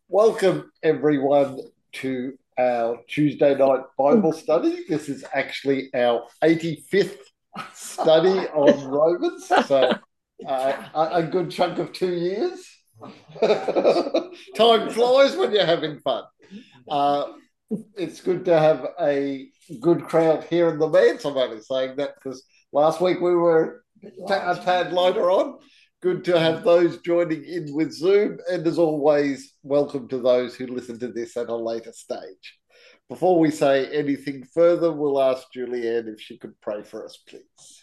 Welcome, everyone, to our Tuesday night Bible study. This is actually our 85th study on Romans, so a good chunk of 2 years. Time flies when you're having fun. It's good to have a good crowd here in the Manse. I'm only saying that because last week we were a tad lighter on. Good to have those joining in with Zoom. And as always, welcome to those who listen to this at a later stage. Before we say anything further, we'll ask Julianne if she could pray for us, please.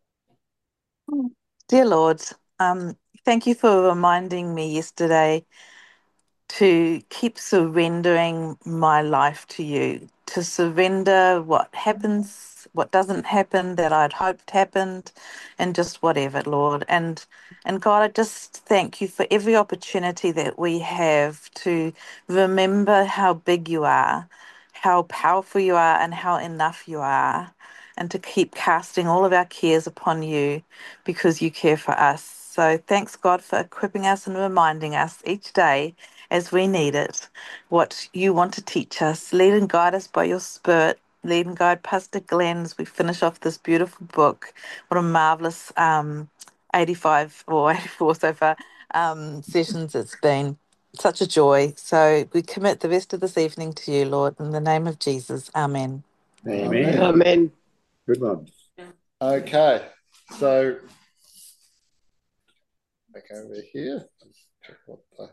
Dear Lord, thank you for reminding me yesterday to keep surrendering my life to you, to surrender what happens, what doesn't happen that I'd hoped happened, and just whatever, Lord. And God, I just thank you for every opportunity that we have to remember how big you are, how powerful you are, and how enough you are, and to keep casting all of our cares upon you because you care for us. So thanks, God, for equipping us and reminding us each day as we need it, what you want to teach us. Lead and guide us by your Spirit. Lead and guide Pastor Glenn as we finish off this beautiful book. What a marvelous 85 or 84 so far sessions it's been. Such a joy. So we commit the rest of this evening to you, Lord, in the name of Jesus. Amen. Amen. Amen. Good one. Okay, so back over here. Check what the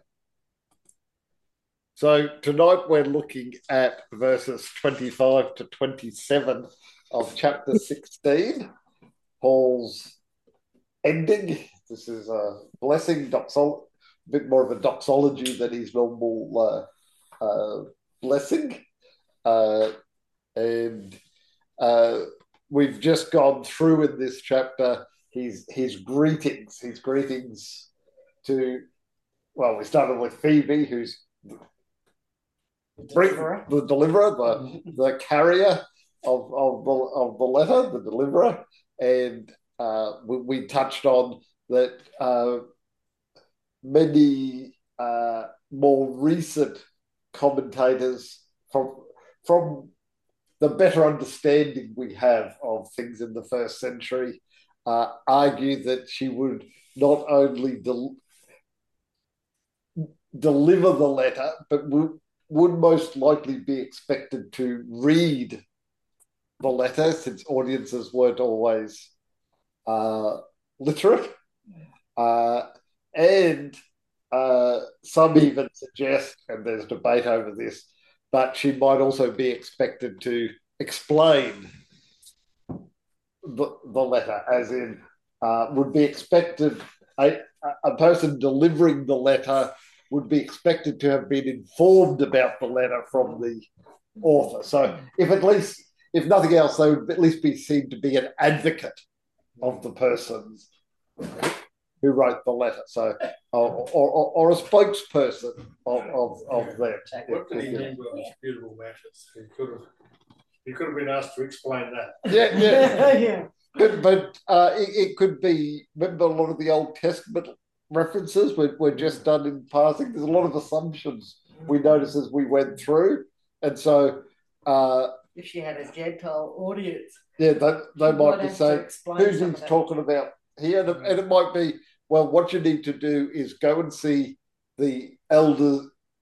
So tonight we're looking at verses 25 to 27 of chapter 16, Paul's ending. This is a blessing, a bit more of a doxology than his normal blessing. Uh, and we've just gone through in this chapter his greetings to, well, we started with Phoebe, who's the deliverer, the carrier of the letter, the deliverer, and we touched on that many more recent commentators from the better understanding we have of things in the first century argue that she would not only deliver the letter, but would most likely be expected to read the letter, since audiences weren't always literate. Uh, and some even suggest, and there's debate over this, but she might also be expected to explain the letter, as in, would be expected, a person delivering the letter would be expected to have been informed about the letter from the author. So if nothing else, they would at least be seen to be an advocate of the persons who wrote the letter. So, or a spokesperson of them. What did he mean by disputable matters? He could have been asked to explain that. Yeah. Yeah. But it could be, remember a lot of the Old Testament references were just done in passing. There's a lot of assumptions we noticed as we went through. And so if she had a Gentile audience, yeah, they might be saying, who's he talking about here? And it might be, well, what you need to do is go and see the elder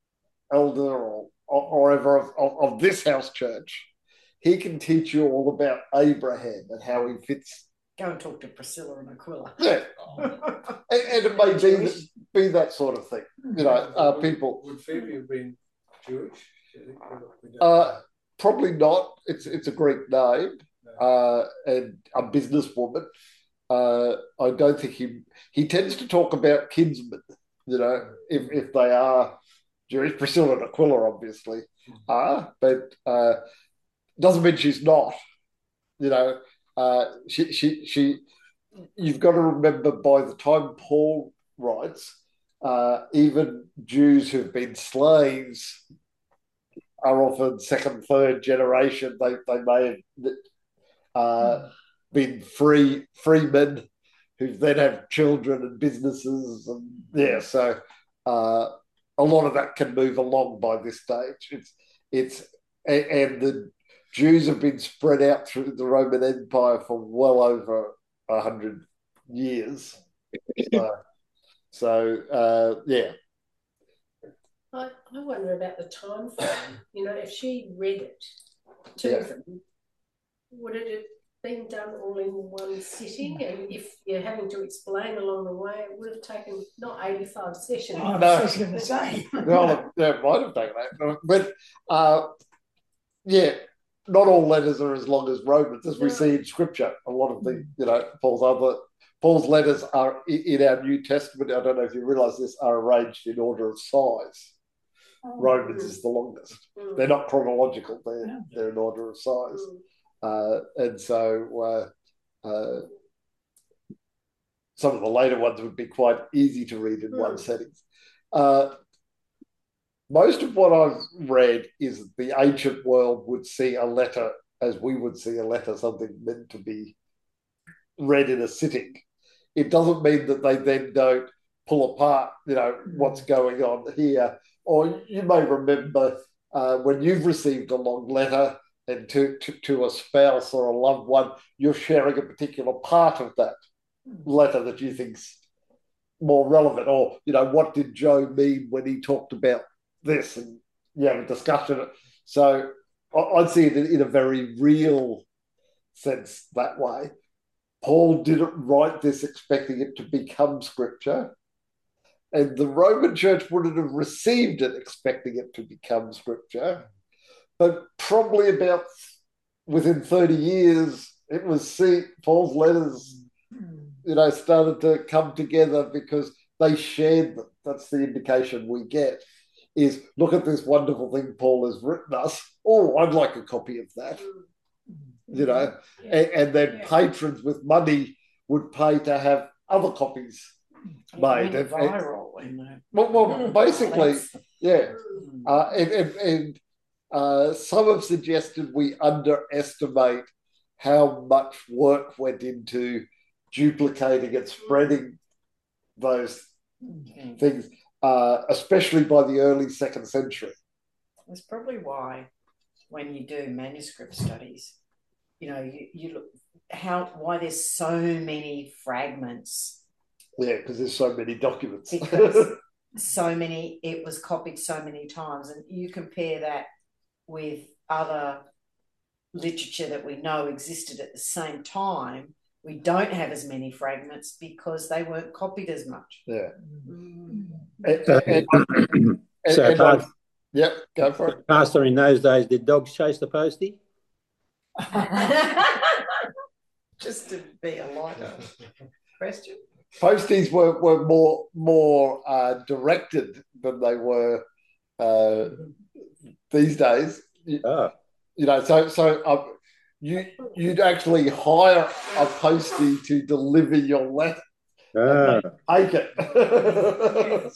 or ever of this house church. He can teach you all about Abraham and how he fits. Go and talk to Priscilla and Aquila. Yeah. And it may be that sort of thing. You know, people. Would Phoebe have been Jewish? Probably not. It's a Greek name, and a businesswoman. I don't think he tends to talk about kinsmen. You know, if they are Jewish. Priscilla and Aquila obviously are, but doesn't mean she's not. You know, she. You've got to remember, by the time Paul writes, even Jews who've been slaves are often second, third generation. They may have been freemen who then have children and businesses, and yeah. So a lot of that can move along by this stage. And the Jews have been spread out through the Roman Empire for well over 100 years. Yeah. I wonder about the time frame. If she read it to them, would it have been done all in one sitting? And if you're having to explain along the way, it would have taken not 85 sessions. Oh, no. I was going to say. Well, it might have taken that. But, not all letters are as long as Romans, as we see in Scripture. A lot of the, Paul's letters are in our New Testament. I don't know if you realise this, are arranged in order of size. Romans is the longest. They're not chronological. They're in order of size. And so some of the later ones would be quite easy to read in one setting. Most of what I've read is that the ancient world would see a letter as we would see a letter, something meant to be read in a sitting. It doesn't mean that they then don't pull apart, what's going on here. Or you may remember when you've received a long letter and to a spouse or a loved one, you're sharing a particular part of that letter that you think's more relevant. Or, what did Joe mean when he talked about this? And you have a discussion. So I'd see it in a very real sense that way. Paul didn't write this expecting it to become Scripture. And the Roman Church wouldn't have received it expecting it to become Scripture. But probably about within 30 years, it was Paul's letters, started to come together because they shared them. That's the indication we get, is look at this wonderful thing Paul has written us. Oh, I'd like a copy of that. And then patrons with money would pay to have other copies made. Viral. Well, basically, yeah. And some have suggested we underestimate how much work went into duplicating and spreading those things, especially by the early 2nd century. That's probably why when you do manuscript studies, you look why there's so many fragments. Yeah, because there's so many documents. Because it was copied so many times, and you compare that with other literature that we know existed at the same time. We don't have as many fragments because they weren't copied as much. Yeah. Go for it. Pastor, in those days, did dogs chase the postie? Just to be a lighter question. Posties were more directed than they were these days. You'd actually hire a postie to deliver your letter. Take it.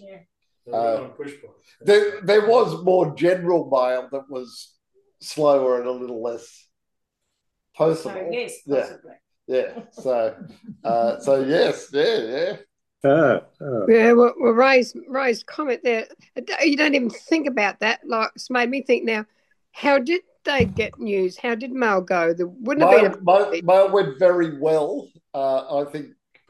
There was more general mail that was slower and a little less postable. Yes, possibly. Yeah. So yes. Yeah. Well, Ray's comment there, you don't even think about that. Like, it's made me think now, how did they get news? How did mail go? Mail went very well. I think,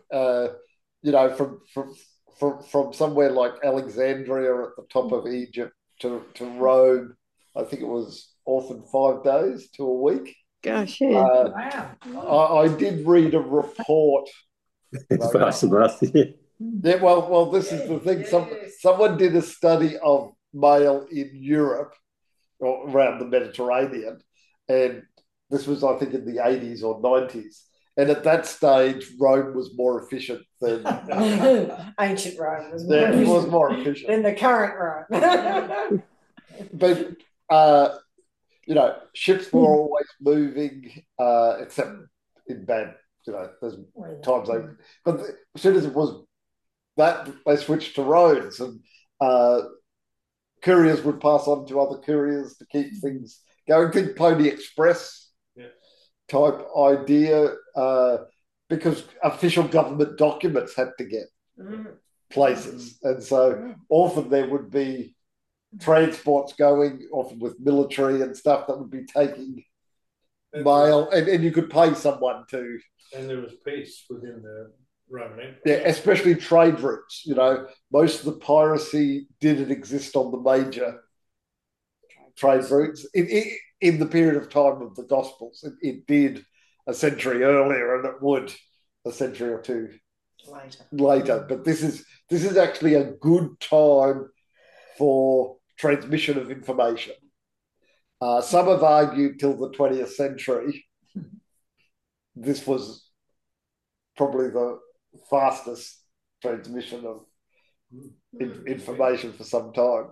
from somewhere like Alexandria at the top of Egypt to Rome, I think it was often 5 days to a week. Gosh, yeah. Wow. I did read a report. It's fast enough. Yeah, well, this is the thing. Someone did a study of mail in Europe or around the Mediterranean, and this was, I think, in the 80s or 90s. And at that stage, Rome was more efficient than ancient Rome was more efficient than the current Rome. But ships were always moving, except in bad. There's times but as soon as it was that, they switched to roads, and couriers would pass on to other couriers to keep things going. Think Pony Express type idea, because official government documents had to get places. And so often there would be transports going, often with military and stuff, that would be taking mail, and you could pay someone to. And there was peace within the Roman Empire. Yeah, especially trade routes. Most of the piracy didn't exist on the major trade routes in the period of time of the Gospels. It did a century earlier, and it would a century or two later. But this is actually a good time for transmission of information. Some have argued till the 20th century this was probably the fastest transmission of information for some time.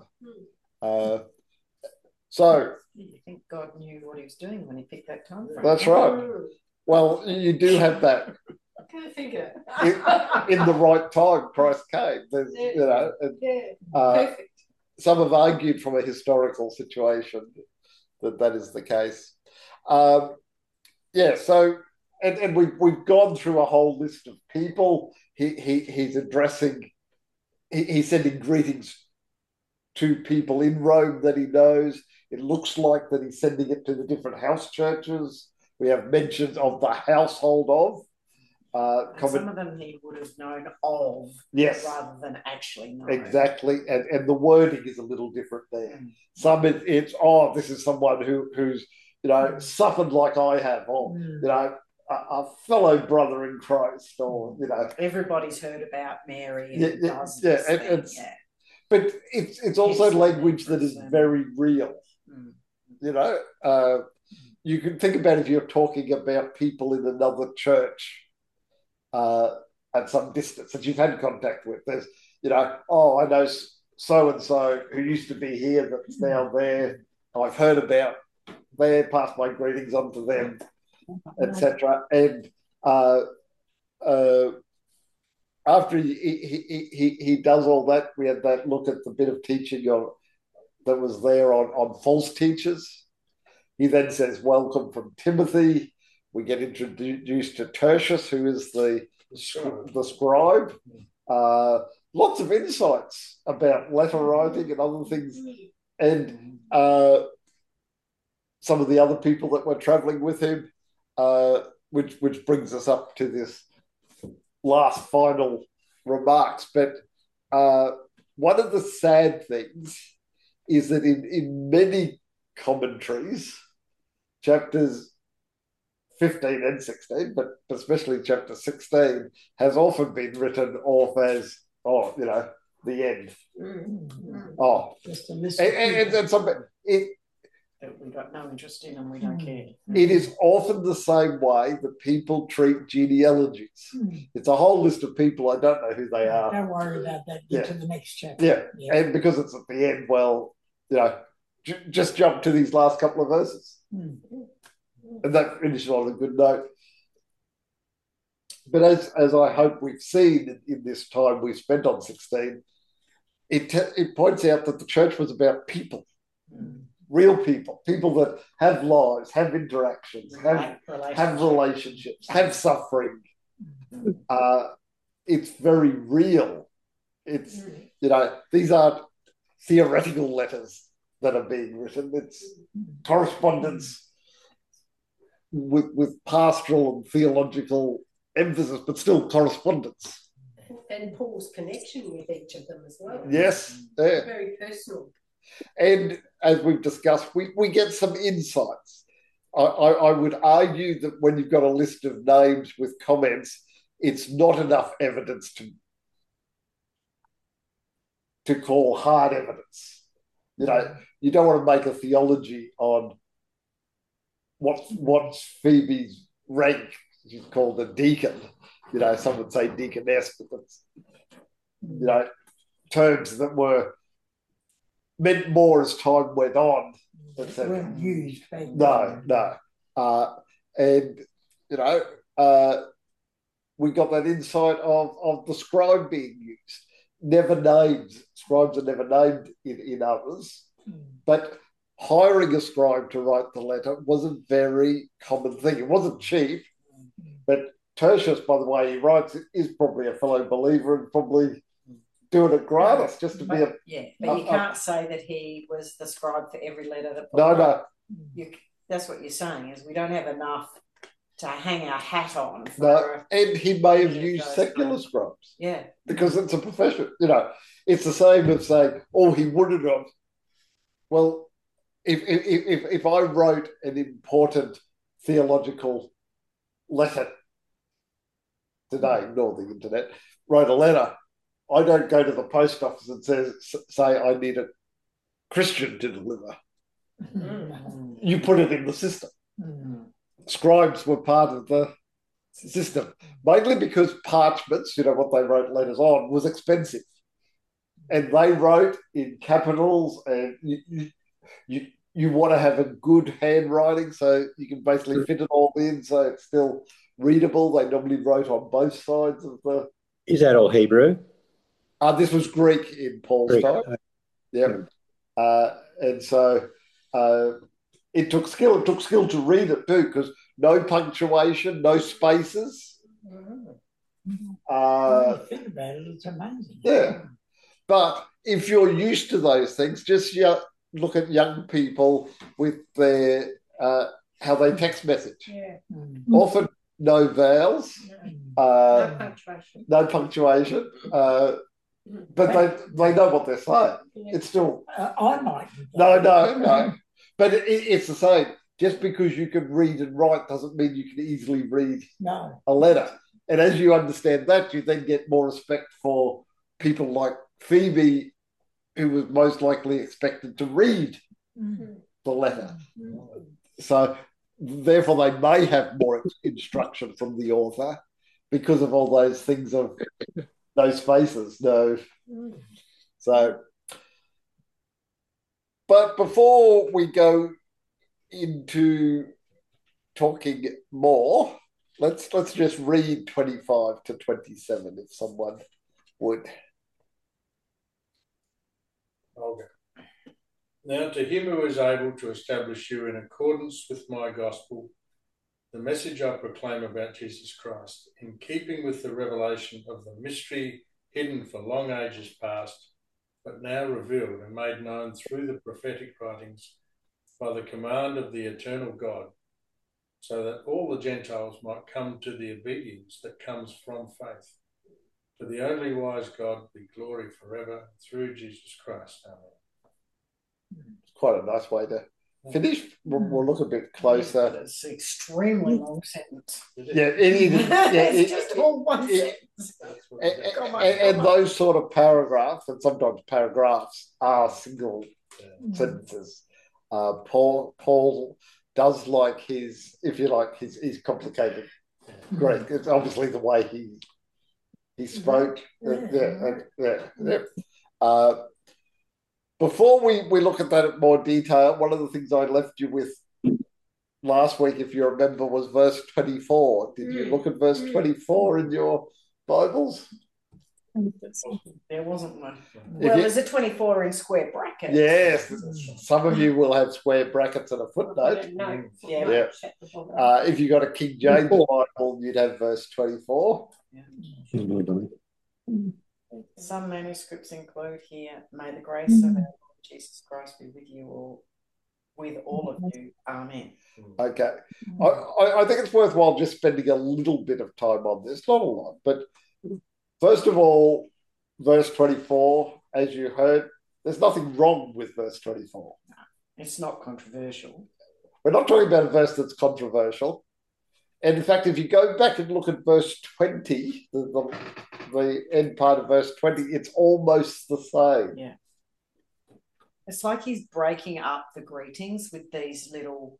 So you think God knew what he was doing when he picked that time frame? That's right. Well, you do have that. Go figure. In the right time, Christ came. Perfect. Some have argued from a historical situation that is the case. So and we've gone through a whole list of people. He's addressing. He's sending greetings to people in Rome that he knows. It looks like that he's sending it to the different house churches. We have mentions of the household of. Some of them he would have known of, yes, rather than actually known. Exactly, and the wording is a little different there. Some it's this is someone who's suffered like I have, or a fellow brother in Christ, or everybody's heard about Mary. But it's also language that is very real. You can think about if you're talking about people in another church at some distance that you've had contact with. There's, I know so-and-so who used to be here that's now there. I've heard about there, pass my greetings on to them, etc. And after he does all that, we had that look at the bit of teaching that was there on false teachers. He then says, welcome from Timothy. We get introduced to Tertius, who is the scribe. Lots of insights about letter writing and other things. And some of the other people that were traveling with him, which brings us up to this last final remarks. But one of the sad things is that in many commentaries, chapters 15 and 16, but especially chapter 16, has often been written off as, the end. Just a list and something. We've got no interest in and we don't care. It is often the same way that people treat genealogies. It's a whole list of people. I don't know who they are. Don't worry about that. Get to the next chapter. Yeah. And because it's at the end, well, just jump to these last couple of verses. And that finishes on a good note. But as I hope we've seen in this time we spent on 16, it points out that the church was about people. Real people that have lives, have interactions, have relationships, have suffering. It's very real. It's, these aren't theoretical letters that are being written. It's correspondence with pastoral and theological emphasis, but still correspondence. And Paul's connection with each of them as well. Yes. Yeah. Very personal. And as we've discussed, we get some insights. I would argue that when you've got a list of names with comments, it's not enough evidence to call hard evidence. You don't want to make a theology on what's Phoebe's rank. She's called a deacon. Some would say deaconess, but that's, terms that were meant more as time went on. Weren't used. No. And we got that insight of the scribe being used. Never named. Scribes are never named in others. But hiring a scribe to write the letter was a very common thing. It wasn't cheap, but Tertius, by the way he writes it, is probably a fellow believer and probably doing it gratis just to be a... But you can't say that he was the scribe for every letter that... No. That's what you're saying, is we don't have enough to hang our hat on. And he may have used secular scribes. Yeah. Because it's a profession. It's the same as saying, he wouldn't have. Well, if I wrote an important theological letter today, ignore the internet, wrote a letter, I don't go to the post office and say I need a Christian to deliver. You put it in the system. Scribes were part of the system, mainly because parchments, what they wrote letters on, was expensive. And they wrote in capitals, and you want to have a good handwriting so you can basically fit it all in so it's still readable. They normally wrote on both sides of the... Is that all Hebrew? This was Greek in Paul's time. Yeah. And so it took skill. It took skill to read it too, because no punctuation, no spaces. Think about it, it's amazing. Yeah. But if you're used to those things, just look at young people with their how they text message. Yeah. Often no vowels, no punctuation. But they know what they're saying. Yeah. It's still... I might. No. But it's the same. Just because you can read and write doesn't mean you can easily read a letter. And as you understand that, you then get more respect for people like Phoebe, who was most likely expected to read the letter. So therefore they may have more instruction from the author because of all those things of no spaces, no. So, but before we go into talking more, let's just read 25 to 27 if someone would. Okay. Now to him who is able to establish you in accordance with my gospel, the message I proclaim about Jesus Christ, in keeping with the revelation of the mystery hidden for long ages past, but now revealed and made known through the prophetic writings by the command of the eternal God, so that all the Gentiles might come to the obedience that comes from faith. To the only wise God be glory forever through Jesus Christ. Amen. It's quite a nice way to finish. We'll look a bit closer. It's an extremely long sentence. Yeah, it is. It's just all one sentence. And those sort of paragraphs, and sometimes paragraphs, are single sentences. Paul does like his, if you like, his complicated Greek. It's obviously the way he spoke. Before we look at that in more detail, one of the things I left you with last week, if you remember, was verse 24. Did you look at verse 24 in your Bibles? There wasn't one. Well, there's a 24 in square brackets. Yes, some of you will have square brackets and a footnote. If you got a King James Bible, you'd have verse 24. Some manuscripts include here, may the grace of our Lord Jesus Christ be with you all, with all of you. Amen. Okay. I think it's worthwhile just spending a little bit of time on this, not a lot, but first of all, verse 24, as you heard, there's nothing wrong with verse 24. No, it's not controversial. We're not talking about a verse that's controversial. And in fact, if you go back and look at verse 20, the end part of verse 20, it's almost the same. Yeah. It's like he's breaking up the greetings with these little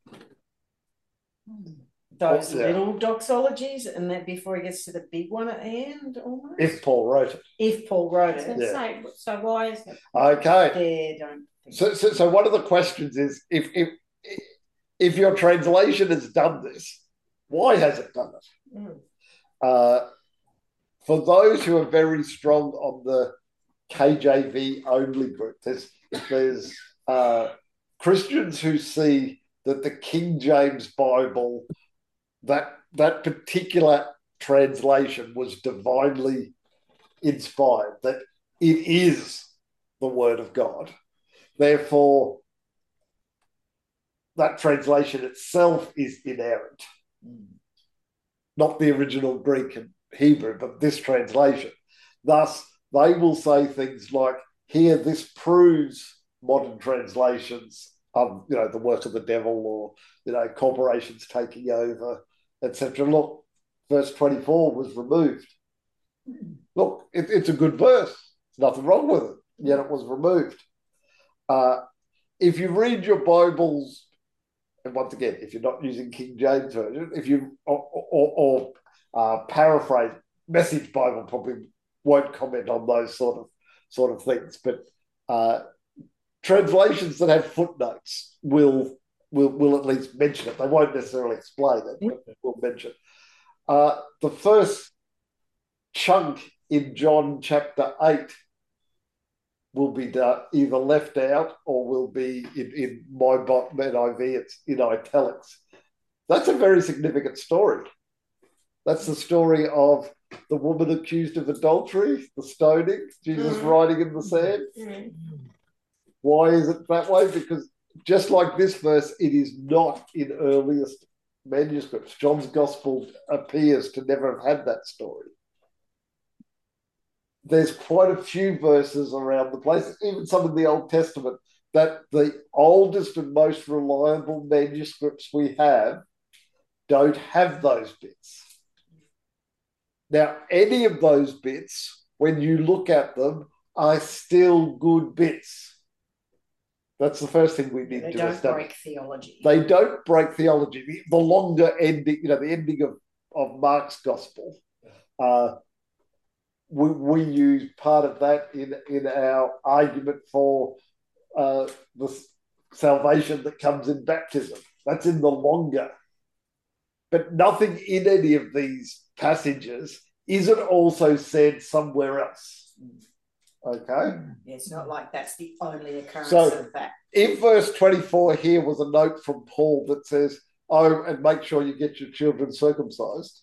little doxologies, and then before he gets to the big one at the end, almost. If Paul wrote it. If Paul wrote it. Yeah. So why is it? Okay. So one of the questions is, if your translation has done this, why has it done it? For those who are very strong on the KJV only group, there's Christians who see that the King James Bible, that particular translation was divinely inspired, that it is the word of God. Therefore, that translation itself is inerrant. Not the original Greek and Hebrew, but this translation. Thus, they will say things like, here, this proves modern translations of, the work of the devil, or, corporations taking over, etc. Look, verse 24 was removed. Look, it's a good verse. There's nothing wrong with it, yet it was removed. If you read your Bibles, and once again, if you're not using King James Version, if you or paraphrase, Message Bible probably won't comment on those sort of things, but translations that have footnotes will at least mention it. They won't necessarily explain it, but will mention. The first chunk in John chapter 8 will be either left out or will be in my NIV, it's in italics. That's a very significant story. That's the story of the woman accused of adultery, the stoning, Jesus writing in the sand. Why is it that way? Because just like this verse, it is not in earliest manuscripts. John's gospel appears to never have had that story. There's quite a few verses around the place, even some in the Old Testament, that the oldest and most reliable manuscripts we have don't have those bits. Now, any of those bits, when you look at them, are still good bits. That's the first thing we need to establish. They don't break theology. They don't break theology. The longer ending, the ending of Mark's gospel, we use part of that in our argument for the salvation that comes in baptism. That's in the longer. But nothing in any of these passages isn't also said somewhere else. Okay? It's not like that's the only occurrence of that. If verse 24 here was a note from Paul that says, oh, and make sure you get your children circumcised,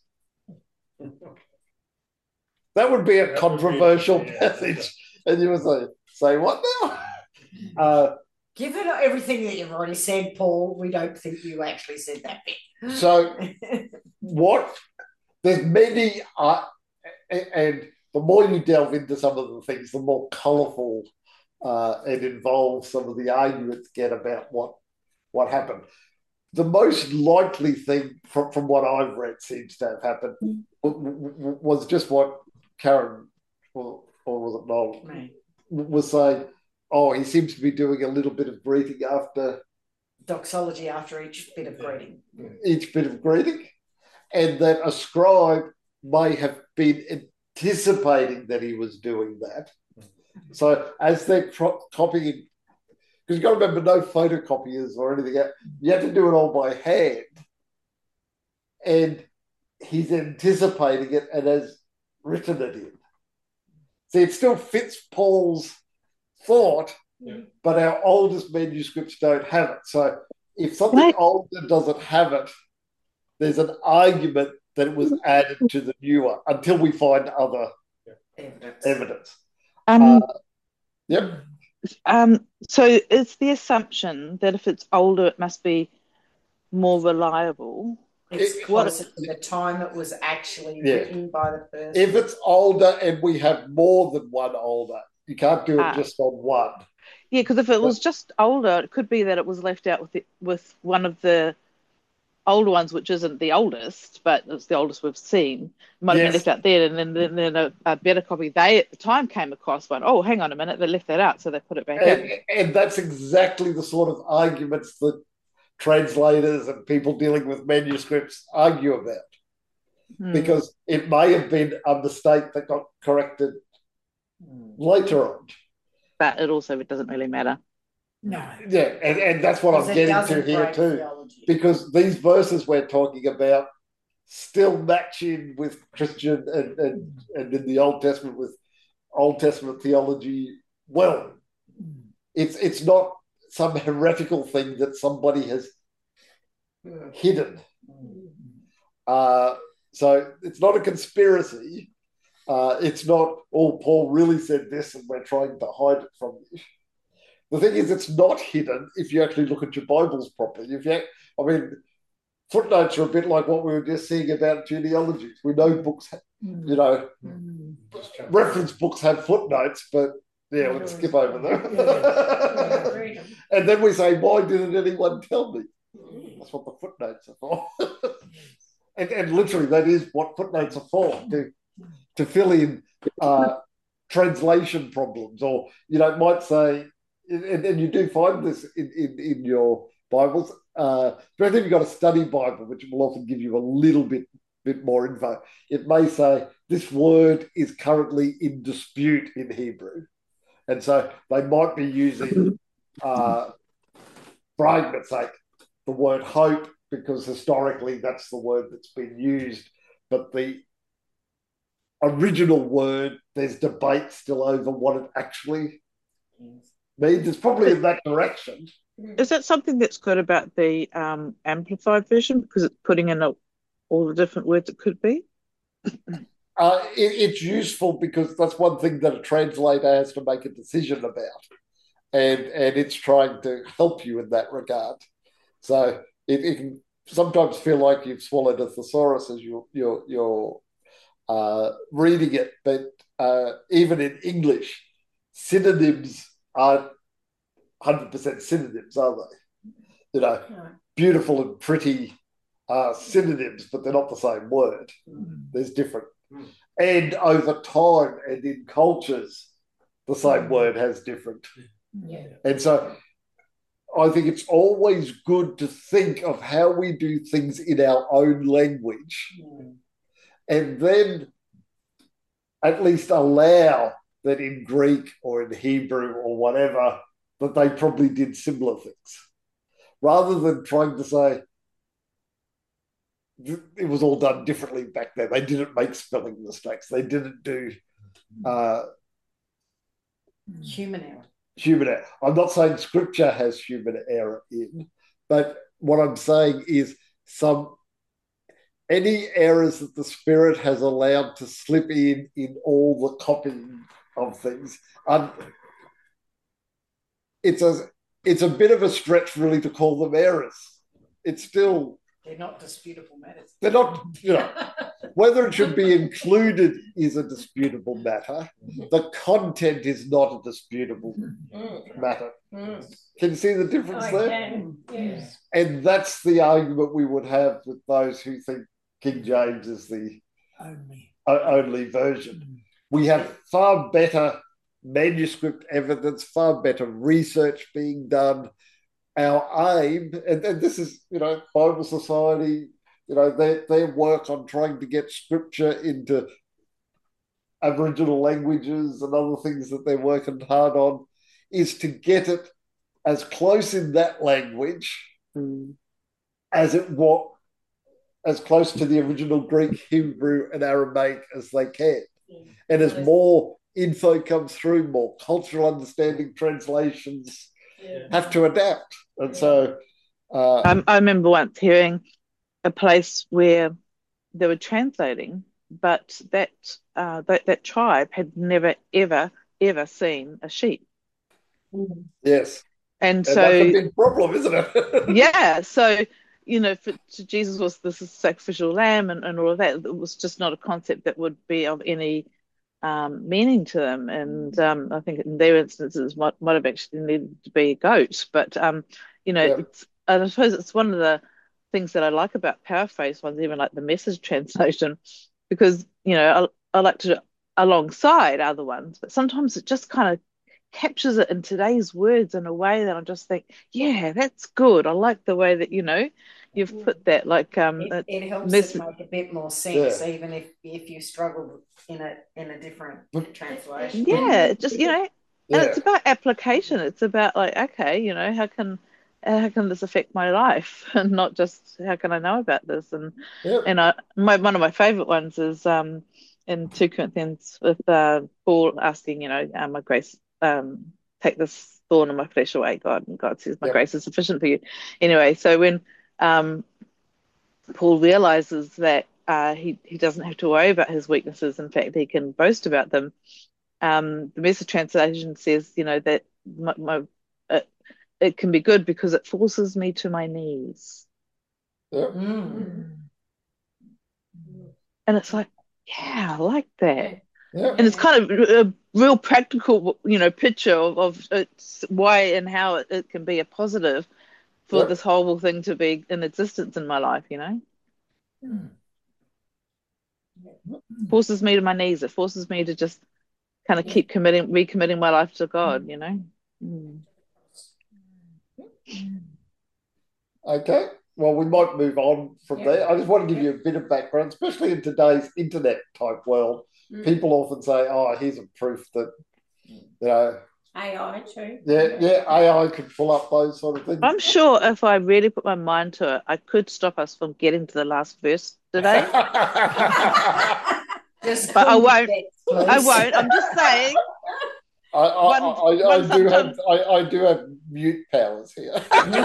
that would be a controversial passage. And you would say what now? Given everything that you've already said, Paul, we don't think you actually said that bit. So there's many, and the more you delve into some of the things, the more colourful and involved some of the arguments get about what happened. The most likely thing from what I've read seems to have happened was just what Karen, or was it Noel, was saying, oh, he seems to be doing a little bit of greeting after... Doxology after each bit of greeting. Each bit of greeting. And that a scribe may have been anticipating that he was doing that. So as they're copying, because you've got to remember, no photocopiers or anything else. You have to do it all by hand. And he's anticipating it and has written it in. See, it still fits Paul's thought, but our oldest manuscripts don't have it. So if something older doesn't have it, there's an argument that it was added to the newer until we find other evidence. Yep. So it's the assumption that if it's older, it must be more reliable. It's closer to the time it was actually written by the person. If it's older and we have more than one older, you can't do it just on one. Yeah, because if it was just older, it could be that it was left out with one of the older ones, which isn't the oldest, but it's the oldest we've seen. It might have been left out there, and then a better copy they at the time came across one. Oh, hang on a minute, they left that out, so they put it back in. And that's exactly the sort of arguments that translators and people dealing with manuscripts argue about, because it may have been a mistake that got corrected later on. But it doesn't really matter. No. Yeah, and that's what I'm getting to here too. Theology. Because these verses we're talking about still match in with Christian and in the Old Testament with Old Testament theology well. It's not some heretical thing that somebody has hidden. So it's not a conspiracy. It's not, oh, Paul really said this and we're trying to hide it from you. The thing is, it's not hidden if you actually look at your Bibles properly. I mean, footnotes are a bit like what we were just seeing about genealogies. We know books, reference books have footnotes, but yeah, let's skip over them. And then we say, why didn't anyone tell me? That's what the footnotes are for. and literally, that is what footnotes are for, to fill in translation problems. Or, it might say, and you do find this in your Bibles, especially if you've got a study Bible, which will often give you a little bit more info. It may say, this word is currently in dispute in Hebrew. And so they might be using, for argument's sake, the word hope, because historically that's the word that's been used. But the original word, there's debate still over what it actually means. It's probably in that direction. Is that something that's good about the amplified version, because it's putting in all the different words it could be? It's useful because that's one thing that a translator has to make a decision about, and it's trying to help you in that regard. So it can sometimes feel like you've swallowed a thesaurus as you're reading it, but even in English, synonyms aren't 100% synonyms, are they? Beautiful and pretty are synonyms, but they're not the same word. There's different. And over time and in cultures, the same word has different. And so I think it's always good to think of how we do things in our own language, and then at least allow that in Greek or in Hebrew or whatever, that they probably did similar things, rather than trying to say it was all done differently back then. They didn't make spelling mistakes. They didn't do human error. Human error. I'm not saying scripture has human error in, but what I'm saying is any errors that the Spirit has allowed to slip in all the copying of things. It's a bit of a stretch really to call them errors. It's still, they're not disputable matters. They're not, whether it should be included is a disputable matter. The content is not a disputable matter. Can you see the difference there? Can. Yes. And that's the argument we would have with those who think King James is the only version. We have far better manuscript evidence, far better research being done. Our aim, and this is, Bible Society, their work on trying to get scripture into Aboriginal languages and other things that they're working hard on, is to get it as close in that language as close to the original Greek, Hebrew, and Aramaic as they can. And as more info comes through, more cultural understanding, translations have to adapt. And so I remember once hearing a place where they were translating, but that tribe had never ever seen a sheep. Yes, and so that's a big problem, isn't it? Yeah, so for Jesus was this sacrificial lamb and all of that. It was just not a concept that would be of any meaning to them, and I think in their instances might have actually needed to be a goat. But it's, I suppose it's one of the things that I like about paraphrase ones, even like the Message translation, because I like to do it alongside other ones, but sometimes it just kind of captures it in today's words in a way that I just think, yeah, that's good. I like the way that you've put that. Like it helps it make a bit more sense, even if you struggle in a different translation. Yeah, just and it's about application. It's about like, okay, how can this affect my life, and not just how can I know about this. And one of my favorite ones is in 2 Corinthians with Paul asking, my grace, take this thorn in my flesh away, God. And God says, my grace is sufficient for you. Anyway, so when Paul realizes that he doesn't have to worry about his weaknesses. In fact, he can boast about them. The Message translation says, that it can be good because it forces me to my knees. Yeah. And it's like, yeah, I like that. Yeah. And it's kind of a real practical, picture of it's why and how it can be a positive for this horrible thing to be in existence in my life, Forces me to my knees. It forces me to just kind of keep recommitting my life to God, Okay. Well, we might move on from there. I just want to give you a bit of background, especially in today's internet type world. People often say, "Oh, here's a proof that AI too. Yeah, AI could pull up those sort of things." I'm sure if I really put my mind to it, I could stop us from getting to the last verse today. But I won't. I'm just saying. I do have mute powers here.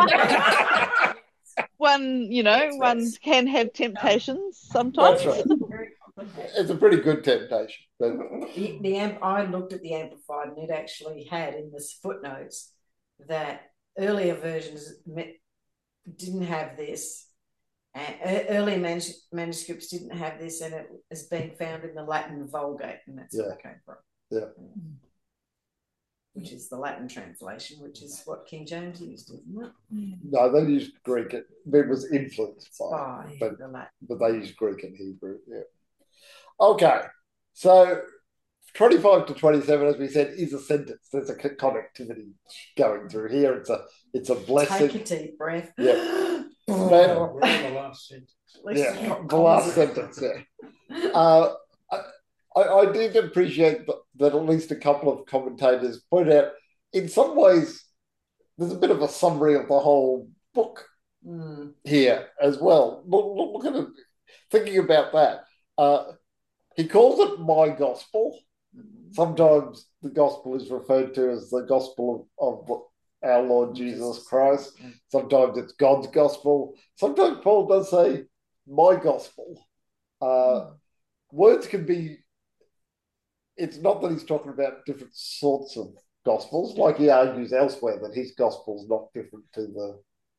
One can have temptations sometimes. That's right. It's a pretty good temptation. But I looked at the Amplified, and it actually had in the footnotes that earlier versions didn't have this, and earlier manuscripts didn't have this, and it has been found in the Latin Vulgate, and that's where it came from. Yeah. Which is the Latin translation, which is what King James used, isn't it? No, they used Greek. It was influenced by the Latin. But they used Greek and Hebrew. Yeah. Okay. So 25 to 27, as we said, is a sentence. There's a connectivity going through here. It's a blessing. Take a deep breath. Yeah. We're on the last sentence. Yeah, the last sentence. Yeah. I did appreciate that at least a couple of commentators point out, in some ways, there's a bit of a summary of the whole book here as well. Look at it, thinking about that. He calls it my gospel. Sometimes the gospel is referred to as the gospel of our Lord Jesus Christ. Sometimes it's God's gospel. Sometimes Paul does say my gospel. Words can be... It's not that he's talking about different sorts of gospels, like he argues elsewhere that his gospel is not different to the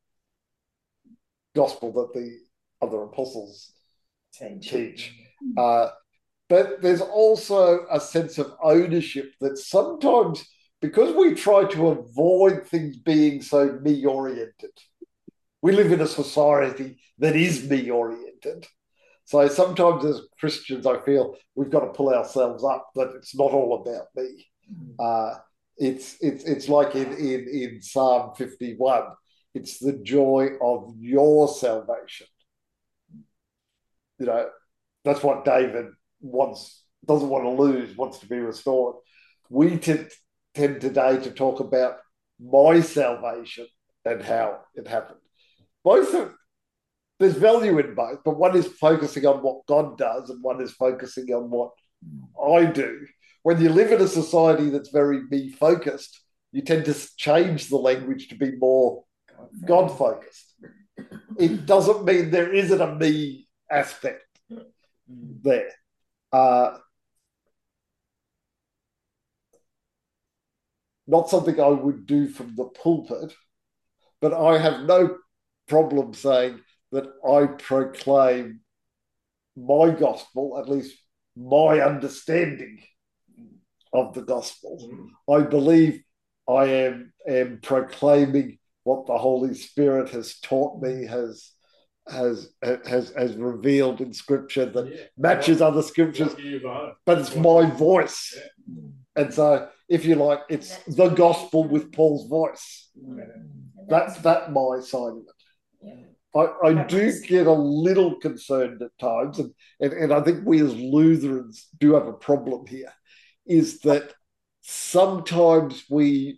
gospel that the other apostles teach. But there's also a sense of ownership that sometimes, because we try to avoid things being so me-oriented, we live in a society that is me-oriented. So sometimes as Christians, I feel we've got to pull ourselves up that it's not all about me. It's like in Psalm 51, it's the joy of your salvation. That's what David doesn't want to lose, wants to be restored. We tend today to talk about my salvation and how it happened. There's value in both, but one is focusing on what God does and one is focusing on what I do. When you live in a society that's very me-focused, you tend to change the language to be more God-focused. It doesn't mean there isn't a me aspect there. Not something I would do from the pulpit, but I have no problem saying that I proclaim my gospel, at least my understanding of the gospel. I believe I am proclaiming what the Holy Spirit has taught me, has revealed in Scripture that matches other scriptures, but it's my voice. And so, if you like, it's the gospel with Paul's voice. That's my side of it. I do get a little concerned at times, and I think we as Lutherans do have a problem here, is that sometimes we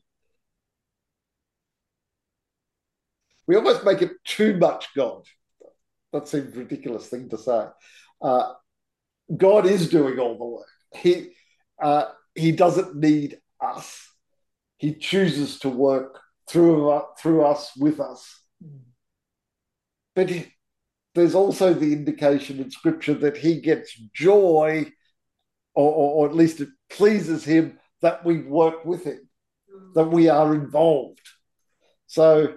almost make it too much God. That seems a ridiculous thing to say. God is doing all the work. He doesn't need us. He chooses to work through us, with us. But there's also the indication in Scripture that he gets joy, or at least it pleases him that we work with him, that we are involved. So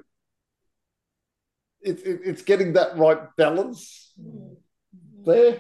it's getting that right balance there.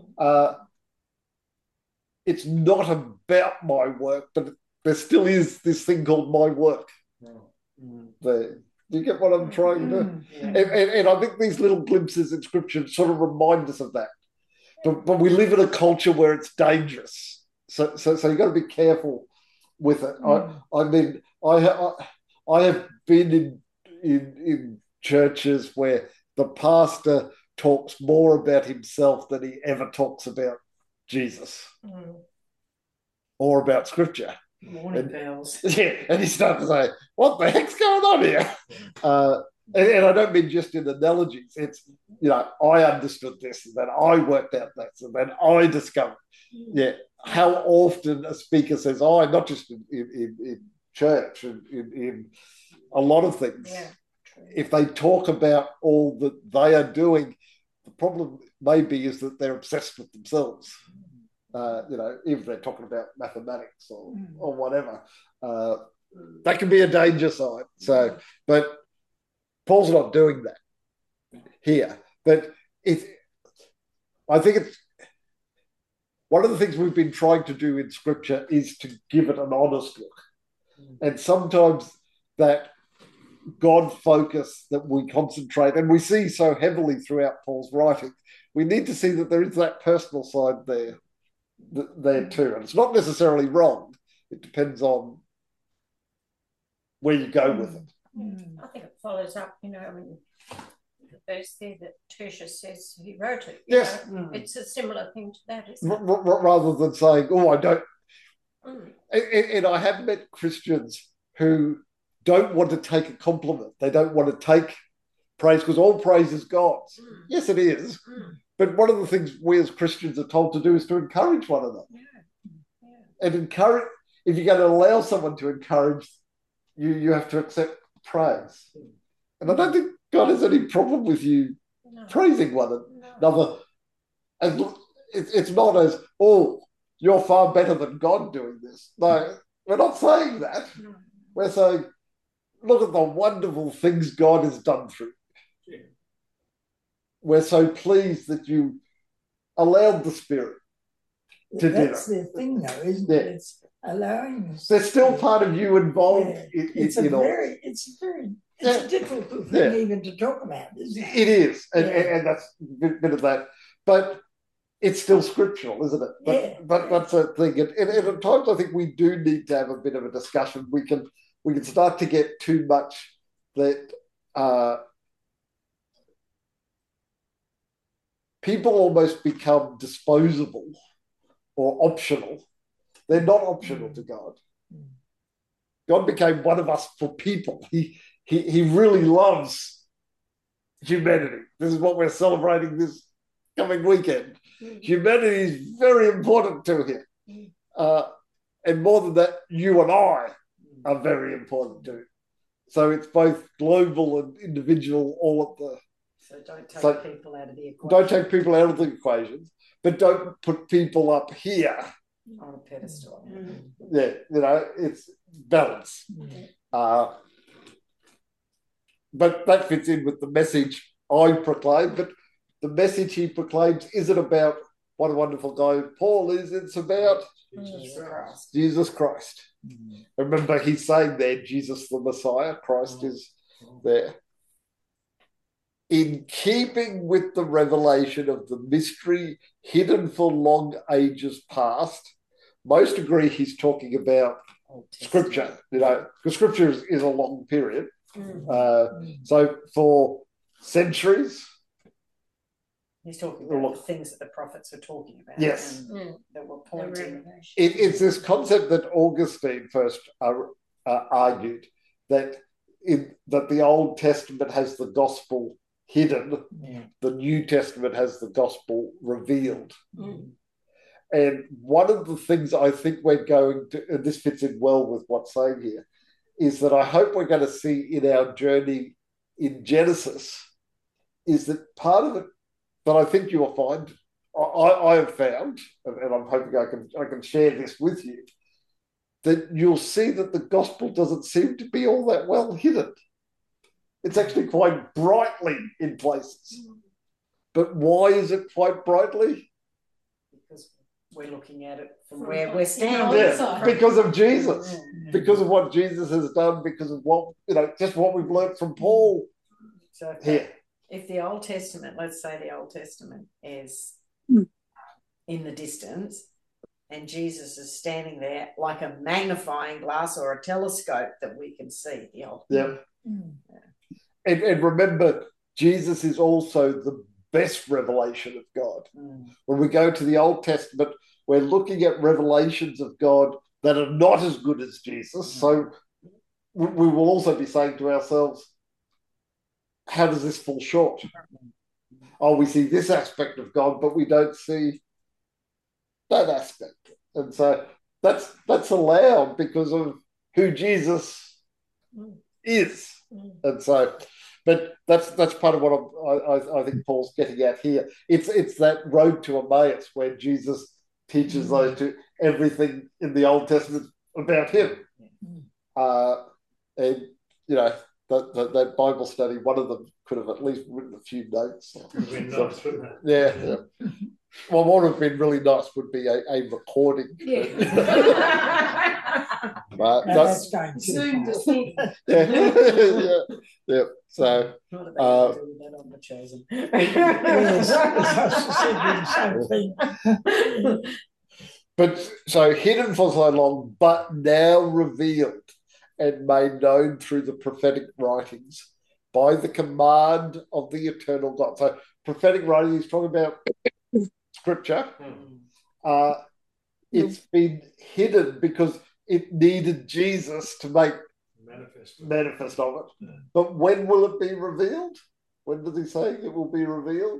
It's not about my work, but there still is this thing called my work. There. Do you get what I'm trying to do? And I think these little glimpses in Scripture sort of remind us of that. But we live in a culture where it's dangerous. So you've got to be careful with it. I mean, I have been in churches where the pastor talks more about himself than he ever talks about Jesus or about Scripture. Morning bells. Yeah, and he starts to say, what the heck's going on here? And I don't mean just in analogies. It's, I understood this, and then I worked out this, and then I discovered. Yeah, how often a speaker says, not just in church, in a lot of things. Yeah. If they talk about all that they are doing, the problem maybe is that they're obsessed with themselves. If they're talking about mathematics or whatever, that can be a danger sign. So, but Paul's not doing that here. But I think it's one of the things we've been trying to do in Scripture is to give it an honest look. And sometimes that God focus that we concentrate, and we see so heavily throughout Paul's writing, we need to see that there is that personal side there too. And it's not necessarily wrong. It depends on where you go with it. I think it follows up, when the verse there that Tertius says he wrote it. Yes. It's a similar thing to that, isn't it? Rather than saying, I don't. And I have met Christians who don't want to take a compliment. They don't want to take praise because all praise is God's. Yes, it is. But one of the things we as Christians are told to do is to encourage one another. And encourage, if you're going to allow someone to encourage you, you have to accept praise. And I don't think God has any problem with you praising one another. And it's not as, you're far better than God doing this. No, we're not saying that. We're saying, look at the wonderful things God has done through you. We're so pleased that you allowed the Spirit to do that. That's the thing, though, isn't it? It's allowing. There's still part of you involved. It's a difficult thing even to talk about, isn't it? It is, and that's a bit of that. But it's still scriptural, isn't it? But that's a thing. And at times I think we do need to have a bit of a discussion. We can start to get too much that people almost become disposable or optional. They're not optional to God. God became one of us for people. He really loves humanity. This is what we're celebrating this coming weekend. Humanity is very important to him. And more than that, you and I are very important to him. So it's both global and individual, all of the... So don't take people out of the equation. Don't take people out of the equation, but don't put people up here. On a pedestal. Yeah, it's balance. But that fits in with the message I proclaim. But the message he proclaims isn't about what a wonderful guy Paul is. It's about Jesus Christ. Remember, he's saying there, Jesus the Messiah, Christ is there. In keeping with the revelation of the mystery hidden for long ages past, most agree he's talking about Scripture, because Scripture is a long period. So for centuries, he's talking about the things that the prophets were talking about. Yes. That were pointing. It's this concept that Augustine first argued, that the Old Testament has the gospel hidden, the New Testament has the gospel revealed. And one of the things I think we're going to, and this fits in well with what's saying here, is that I hope we're going to see in our journey in Genesis is that part of it But I think you'll find, I have found, and I'm hoping I can share this with you, that you'll see that the gospel doesn't seem to be all that well hidden. It's actually quite brightly in places. But why is it quite brightly? Because we're looking at it from where we're standing. Yeah, because of Jesus, because of what Jesus has done, because of what, just what we've learned from Paul. So here. If the Old Testament, let's say the Old Testament is in the distance, and Jesus is standing there like a magnifying glass or a telescope that we can see the Old Testament. Yeah. And remember, Jesus is also the best revelation of God. When we go to the Old Testament, we're looking at revelations of God that are not as good as Jesus. So we will also be saying to ourselves, how does this fall short? Oh, we see this aspect of God, but we don't see that aspect. And so that's allowed because of who Jesus is. And so, but that's part of what I think Paul's getting at here. It's that road to Emmaus where Jesus teaches those to everything in the Old Testament about him. And that Bible study, one of them could have at least written a few notes. Nice, yeah. Well, what would have been really nice would be a recording. Yeah. But That's going to yeah. So on the chosen. yes, I said the same thing. But so hidden for so long, but now revealed and made known through the prophetic writings by the command of the eternal God. So prophetic writing is talking about scripture. It's been hidden because it needed Jesus to make manifest of it. But when will it be revealed? When does he say it will be revealed?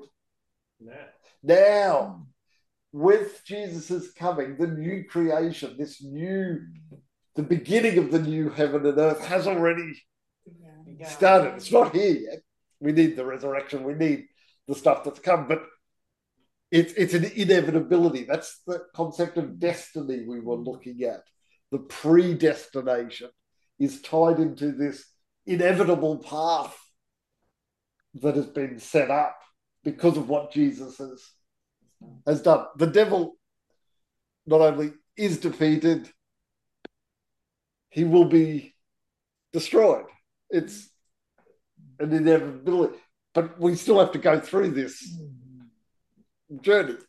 Now. With Jesus' coming, the new creation, the beginning of the new heaven and earth has already started. It's not here yet. We need the resurrection. We need the stuff that's come, but it's an inevitability. That's the concept of destiny we were looking at. The predestination is tied into this inevitable path that has been set up because of what Jesus has done. The devil not only is defeated, he will be destroyed. It's an inevitability. But we still have to go through this journey.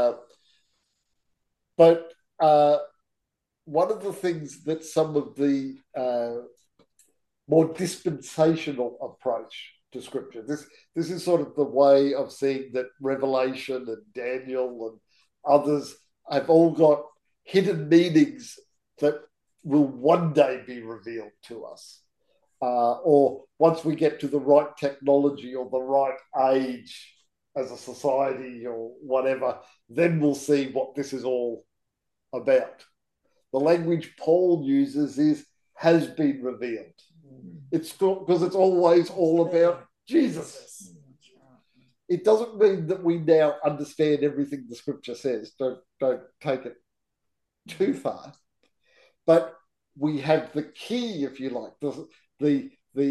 But one of the things that some of the more dispensational approach to scripture, this is sort of the way of seeing that Revelation and Daniel and others have all got hidden meanings that will one day be revealed to us. Or once we get to the right technology or the right age as a society or whatever, then we'll see what this is all about. The language Paul uses is has been revealed. It's because it's always all about Jesus. It doesn't mean that we now understand everything the scripture says. Don't take it too far. But we have the key, if you like, the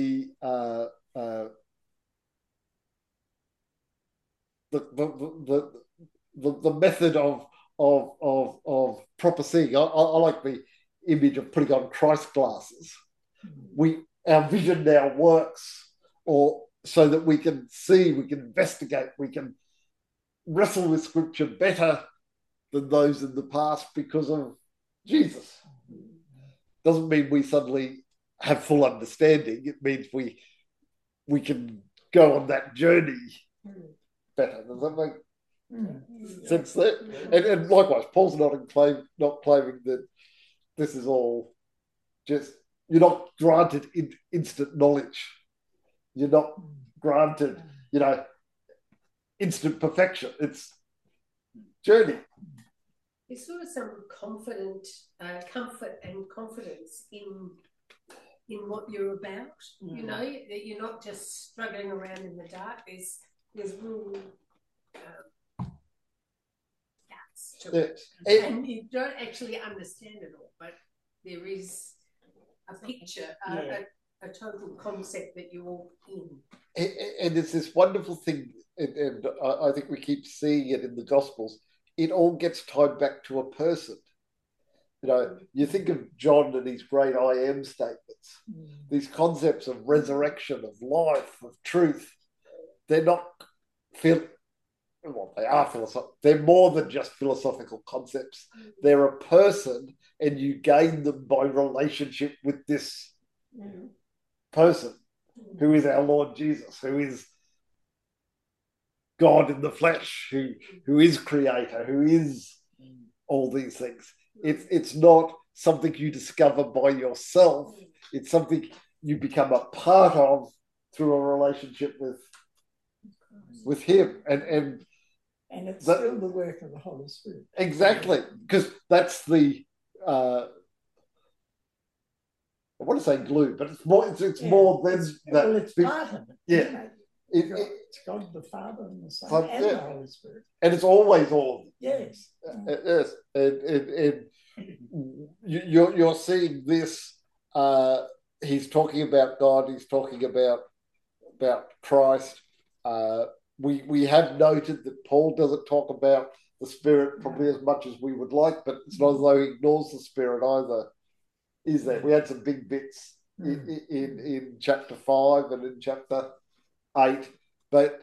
method of proper seeing. I like the image of putting on Christ glasses. Our vision now works, or so that we can see, we can investigate, we can wrestle with scripture better than those in the past because of Jesus. Doesn't mean we suddenly have full understanding. It means we can go on that journey better. Does that make sense there? And likewise, Paul's not claiming that this is all just, you're not granted instant knowledge. You're not granted, instant perfection. It's journey. There's sort of some comfort and confidence in what you're about. That you're not just struggling around in the dark. There's real guts to Yes. it. And you don't actually understand it all, but there is a picture, a total concept that you're in. And it's this wonderful thing, and I think we keep seeing it in the Gospels. It all gets tied back to a person. You know, you think of John and his great I am statements, these concepts of resurrection, of life, of truth. They're not, well, they are philosophical. They're more than just philosophical concepts. They're a person, and you gain them by relationship with this person, who is our Lord Jesus, who is God in the flesh, who is creator, who is all these things. It's not something you discover by yourself. It's something you become a part of through a relationship with him. And it's still the work of the Holy Spirit. Exactly, because that's the I want to say glue, but it's more. It's more than that. Well, it's part of it. Yeah, it's God the Father and the Son and the Holy Spirit, and it's always all of them. Yes, yes, and you're seeing this. He's talking about God. He's talking about Christ. We have noted that Paul doesn't talk about the Spirit probably as much as we would like, but it's not as though he ignores the Spirit either. Is there? We had some big bits in chapter 5 and in chapter 8, but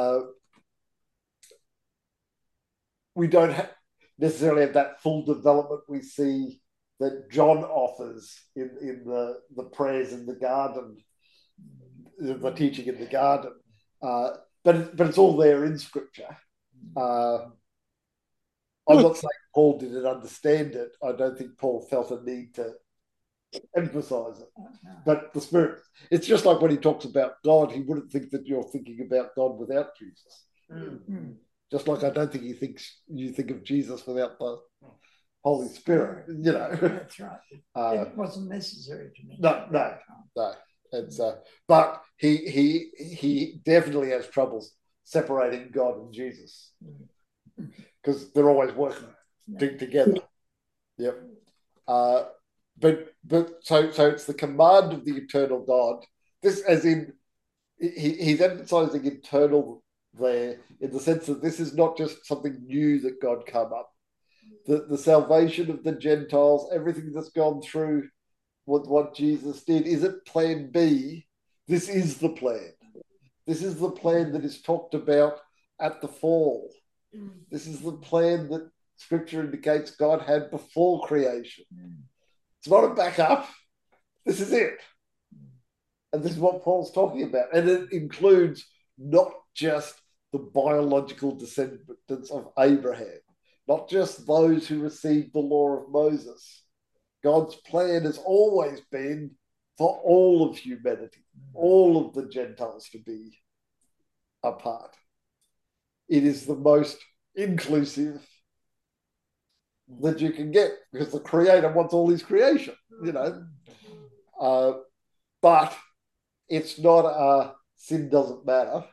we don't necessarily have that full development we see that John offers in the prayers in the garden, the teaching in the garden. But it's all there in Scripture. I'm not saying Paul didn't understand it. I don't think Paul felt a need to emphasize it. But the Spirit, it's just like when he talks about God, he wouldn't think that you're thinking about God without Jesus. Just like I don't think he thinks you think of Jesus without the Holy Spirit. You know, that's right. It wasn't necessary to me. No. And so, but he definitely has troubles separating God and Jesus because they're always working together. Yep. But so it's the command of the eternal God. This, as in, he's emphasizing eternal there in the sense that this is not just something new that God come up. The salvation of the Gentiles, everything that's gone through what Jesus did, isn't plan B. This is the plan. This is the plan that is talked about at the fall. This is the plan that Scripture indicates God had before creation. It's not a backup. This is it. And this is what Paul's talking about. And it includes not just the biological descendants of Abraham, not just those who received the law of Moses. God's plan has always been for all of humanity, all of the Gentiles to be a part. It is the most inclusive that you can get because the Creator wants all his creation, you know. But it's not a sin doesn't matter.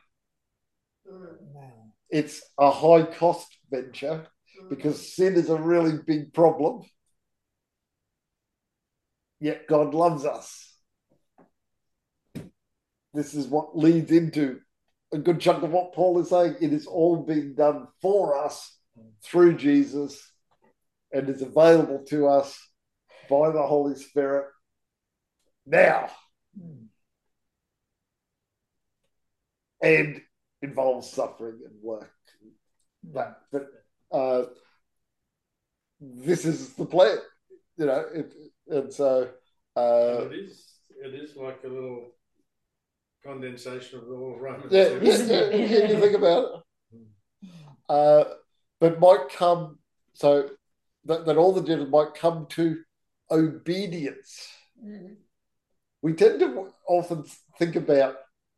It's a high cost venture because sin is a really big problem. Yet God loves us. This is what leads into a good chunk of what Paul is saying. It is all being done for us through Jesus and is available to us by the Holy Spirit now. And involves suffering and work. But this is the plan, you know. And so it is like a little condensation of all of Romans. Yeah, you think about it. But might come so that all the Gentiles might come to obedience. We tend to often think about.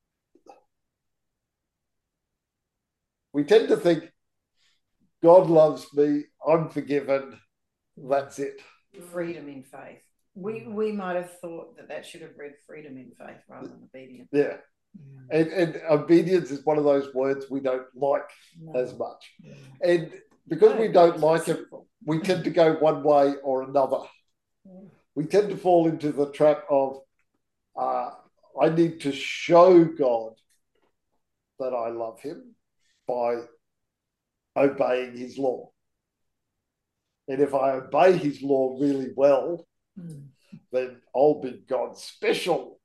We tend to think, God loves me, I'm forgiven, that's it. Freedom in faith. We might have thought that should have read freedom in faith rather than obedience. Yeah, And obedience is one of those words we don't like as much. And because we don't like it, we tend to go one way or another. We tend to fall into the trap of, I need to show God that I love him by obeying his law. And if I obey his law really well, then I'll be God's special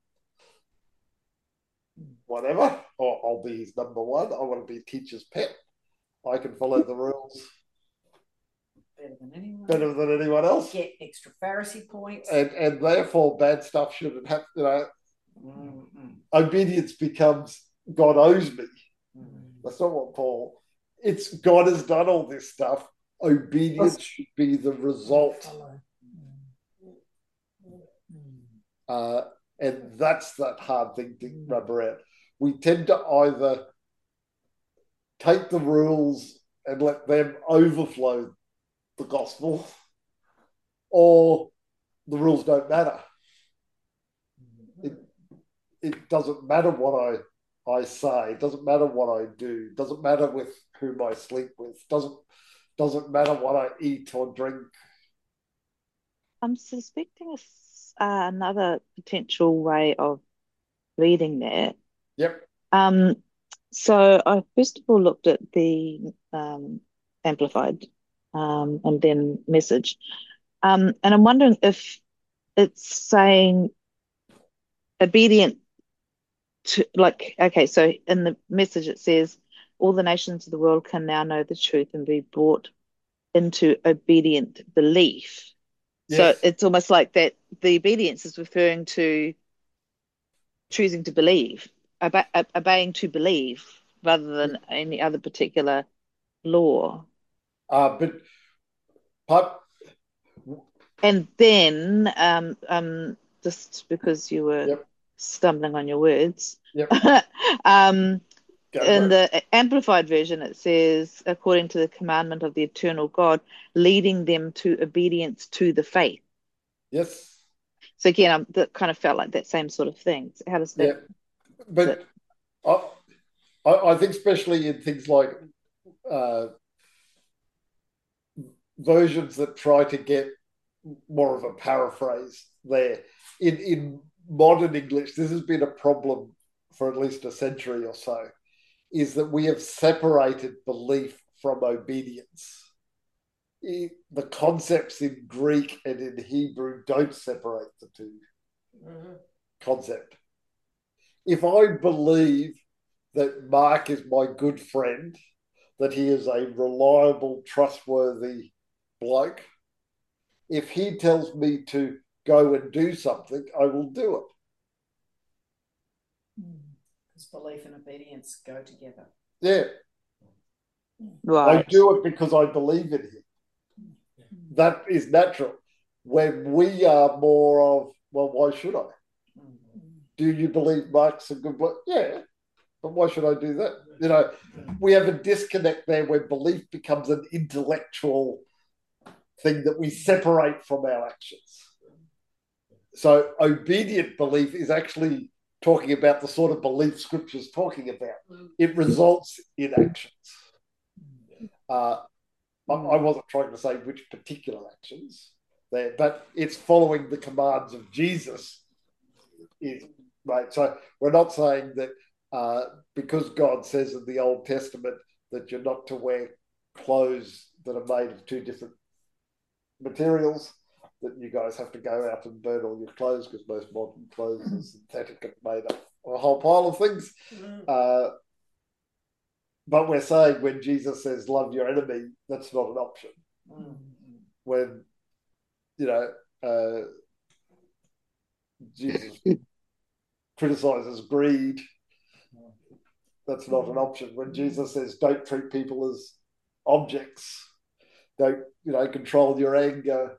whatever, or I'll be his number one. I want to be a teacher's pet. I can follow the rules better than anyone else. Get extra Pharisee points. And therefore bad stuff shouldn't have, obedience becomes God owes me. That's not what Paul, it's God has done all this stuff. Obedience should be the result. And that's that hard thing to rub around. We tend to either take the rules and let them overflow the gospel, or the rules don't matter. It doesn't matter what I say. It doesn't matter what I do. It doesn't matter with whom I sleep with. It doesn't matter what I eat or drink. I'm suspecting another potential way of reading that. Yep. So I first of all looked at the Amplified and then Message. And I'm wondering if it's saying obedient to, like, okay, so in the Message it says, all the nations of the world can now know the truth and be brought into obedient belief. Yes. So it's almost like that the obedience is referring to choosing to believe, obeying to believe, rather than any other particular law. But and then just because you were stumbling on your words, in the Amplified version, it says, according to the commandment of the eternal God, leading them to obedience to the faith. Yes. So again, that kind of felt like that same sort of thing. So how does that? Yeah. But I think especially in things like versions that try to get more of a paraphrase there. In modern English, this has been a problem for at least a century or so, is that we have separated belief from obedience. The concepts in Greek and in Hebrew don't separate the two concept. If I believe that Mark is my good friend, that he is a reliable, trustworthy bloke, if he tells me to go and do something, I will do it. Because belief and obedience go together. Yeah. Right. I do it because I believe in him. That is natural. When we are more of, well, why should I? Do you believe Mark's a good bloke? Yeah. But why should I do that? We have a disconnect there where belief becomes an intellectual thing that we separate from our actions. So obedient belief is actually talking about the sort of belief Scripture's talking about. It results in actions. I wasn't trying to say which particular actions there, but it's following the commands of Jesus. Right. So we're not saying that because God says in the Old Testament that you're not to wear clothes that are made of two different materials, that you guys have to go out and burn all your clothes, because most modern clothes are synthetic and made up of a whole pile of things. But we're saying when Jesus says love your enemy, that's not an option. When Jesus criticizes greed, that's not an option. When Jesus says don't treat people as objects, don't control your anger,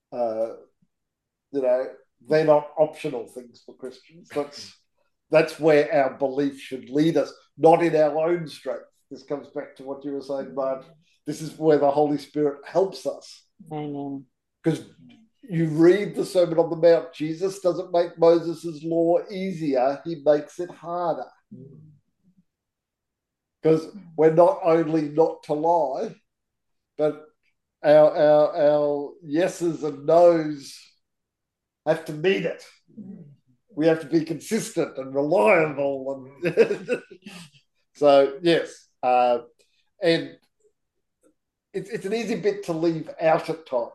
they're not optional things for Christians. That's where our belief should lead us, not in our own strength. This comes back to what you were saying, Mark. This is where the Holy Spirit helps us. Amen. Because you read the Sermon on the Mount, Jesus doesn't make Moses' law easier, he makes it harder. Because we're not only not to lie, but our yeses and nos have to mean it. We have to be consistent and reliable, and so yes, and it's an easy bit to leave out at times.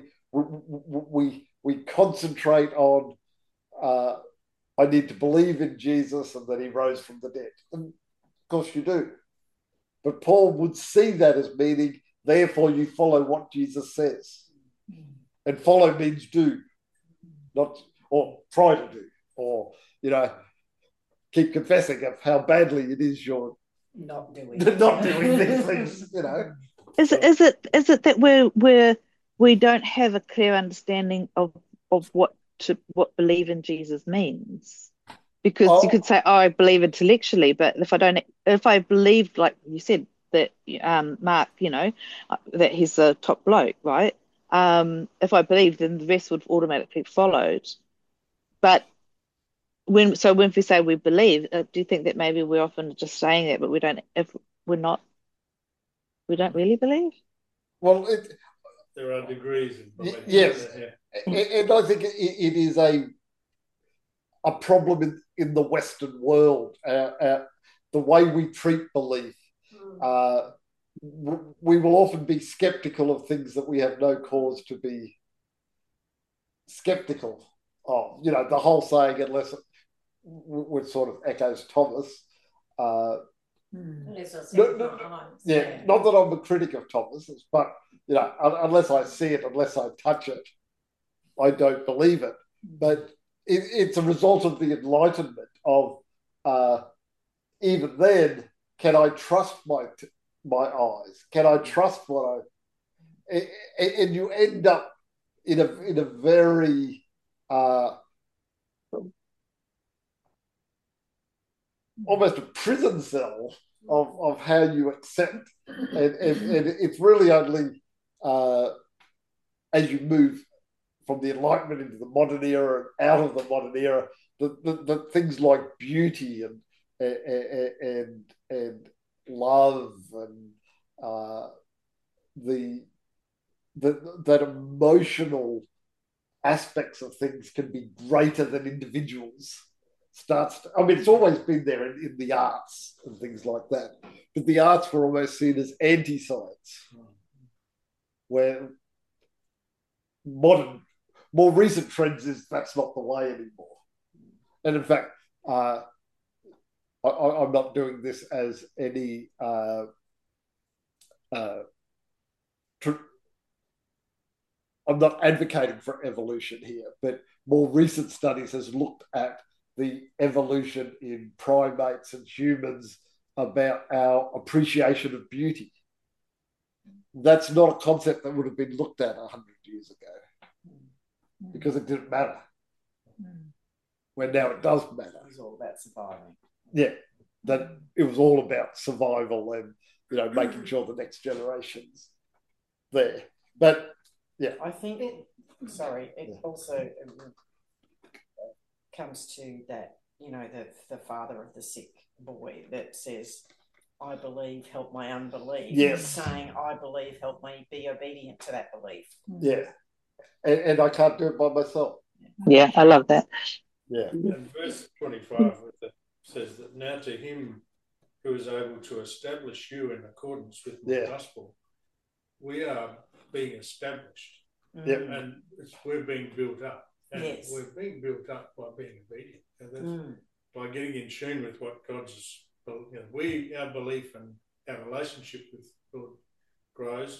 We concentrate on I need to believe in Jesus and that he rose from the dead. And of course you do. But Paul would see that as meaning, therefore you follow what Jesus says. And follow means do, not or try to do, or keep confessing of how badly it is you're not doing these things. Is it that we don't have a clear understanding of what believe in Jesus means? Because you could say, I believe intellectually, but if I believed, like you said, that Mark, that he's a top bloke, right? If I believed, then the rest would automatically followed. But when we say we believe, do you think that maybe we're often just saying that, but we don't really believe? Well, there are degrees of belief. Yes, and I think it is a problem in the Western world. The way we treat belief, we will often be skeptical of things that we have no cause to be skeptical of. The whole saying, which sort of echoes Thomas. Not that I'm a critic of Thomas's, but unless I see it, unless I touch it, I don't believe it. But it's a result of the enlightenment of even then, can I trust my eyes? Can I trust what and you end up in a very almost a prison cell of how you accept, and it's really only as you move from the Enlightenment into the modern era and out of the modern era, the things like beauty and love and that emotional aspects of things can be greater than individuals. It's always been there in the arts and things like that, but the arts were almost seen as anti-science, where more recent trends is that's not the way anymore. And in fact, I'm not doing this as any I'm not advocating for evolution here, but more recent studies has looked at the evolution in primates and humans about our appreciation of beauty. That's not a concept that would have been looked at 100 years ago because it didn't matter. Where now it does matter. It's all about surviving. Yeah, that it was all about survival and making sure the next generation's there. But yeah, I think it also comes to that, the father of the sick boy that says, I believe, help my unbelief. Yes. Saying, I believe, help me be obedient to that belief. Yeah. And I can't do it by myself. Yeah, I love that. Yeah. And verse 25 says that now to him who is able to establish you in accordance with the gospel, we are being established. Yeah. And we're being built up. And yes. We're being built up by being obedient. And that's by getting in tune with what God's, our belief and our relationship with God grows.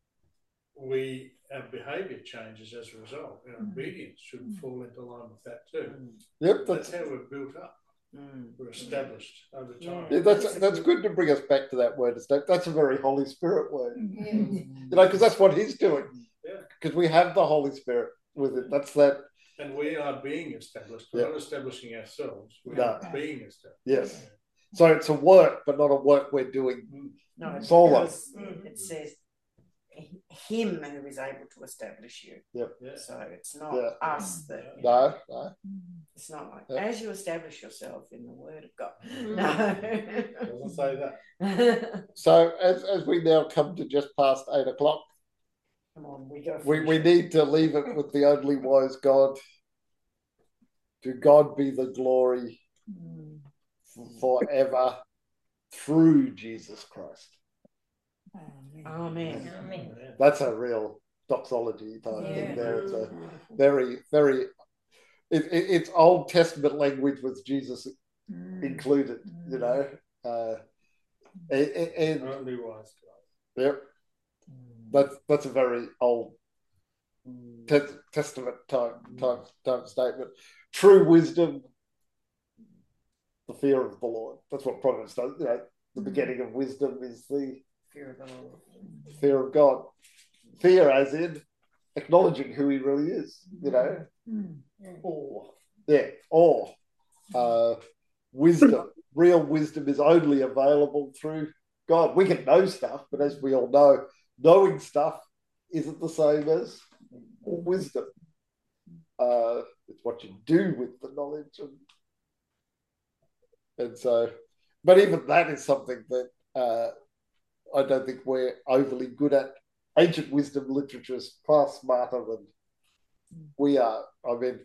Our behaviour changes as a result. Our obedience should fall into line with that too. Yep, that's how we're built up. We're established over time. Yeah, that's good to bring us back to that word. That's a very Holy Spirit word. Because that's what He's doing. Yeah. Because we have the Holy Spirit with it. That's that. And we are being established. We're not establishing ourselves. We are being established. Yes. So it's a work, but not a work we're doing no, solo. It says, him who is able to establish you. Yep. Yeah. So it's not Yeah. us that. No. It's not like Yeah. as you establish yourself in the Word of God. Doesn't say that. No. So as we now come to just past 8 o'clock, Come on, we got. we need to leave it with the only wise God. To God be the glory forever through Jesus Christ. Amen. Amen. That's a real doxology type Yeah. thing there. It's a very, very, it's Old Testament language with Jesus included, you know. And Only wise God. yep, that's a very old Testament type statement. True wisdom, the fear of the Lord. That's what Proverbs does. You know, the beginning of wisdom is the Fear of the Lord. fear of God. Fear as in acknowledging who he really is, you know. Awe. Yeah, awe. Wisdom. Real wisdom is only available through God. We can know stuff, but as we all know, knowing stuff isn't the same as wisdom. It's what you do with the knowledge. And so, but even that is something that I don't think we're overly good at. Ancient wisdom literature is far smarter than we are. I mean,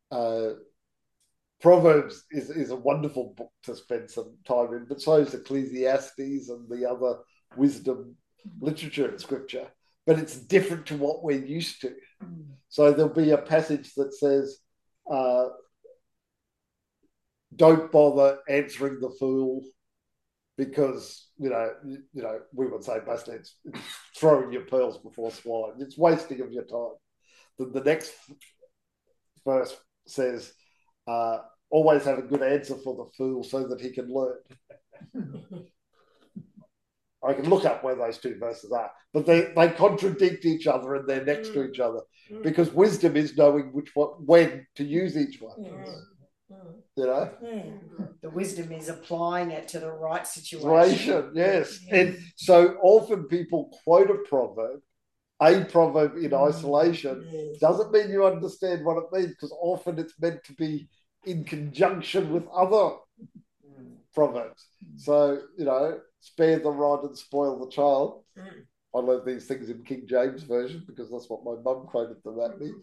Proverbs is a wonderful book to spend some time in, but so is Ecclesiastes and the other wisdom literature in Scripture. But it's different to what we're used to. So there'll be a passage that says, don't bother answering the fool because, you know, we would say basically it's throwing your pearls before swine. It's wasting of your time. The next verse says, always have a good answer for the fool so that he can learn. I can look up where those two verses are, but they contradict each other and they're next to each other because wisdom is knowing when to use each one. You know, the wisdom is applying it to the right situation. Yes, and so often people quote a proverb in isolation doesn't mean you understand what it means because often it's meant to be in conjunction with other proverbs. So, you know, spare the rod and spoil the child. I learned these things in King James Version because that's what my mum quoted them at me.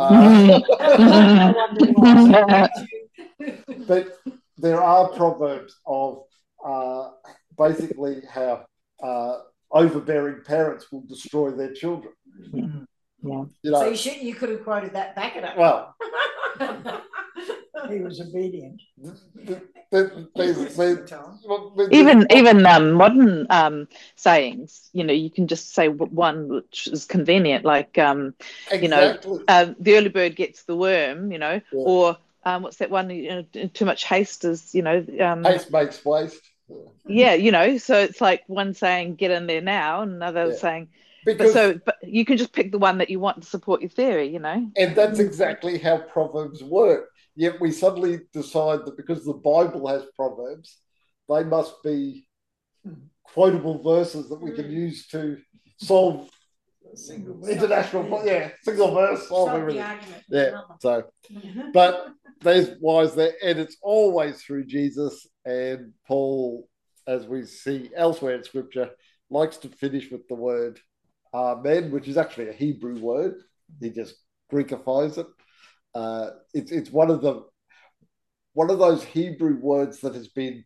But there are proverbs of basically how overbearing parents will destroy their children. Yeah. You know, So you could have quoted that back at it. Well, he was obedient. Even modern sayings, you know, you can just say one which is convenient, like exactly. you know, the early bird gets the worm, you know, or what's that one? You know, too much haste is, you know, haste makes waste. Yeah, you know, so it's like one saying get in there now, and another saying. But you can just pick the one that you want to support your theory, you know. And that's exactly how proverbs work. Yet we suddenly decide that because the Bible has proverbs, they must be quotable verses that we can use to solve single verse, solve everything. Yeah. So, but there's wise there, and it's always through Jesus. And Paul, as we see elsewhere in Scripture, likes to finish with the word Amen, which is actually a Hebrew word. He just Greekifies it. It's one of those Hebrew words that has been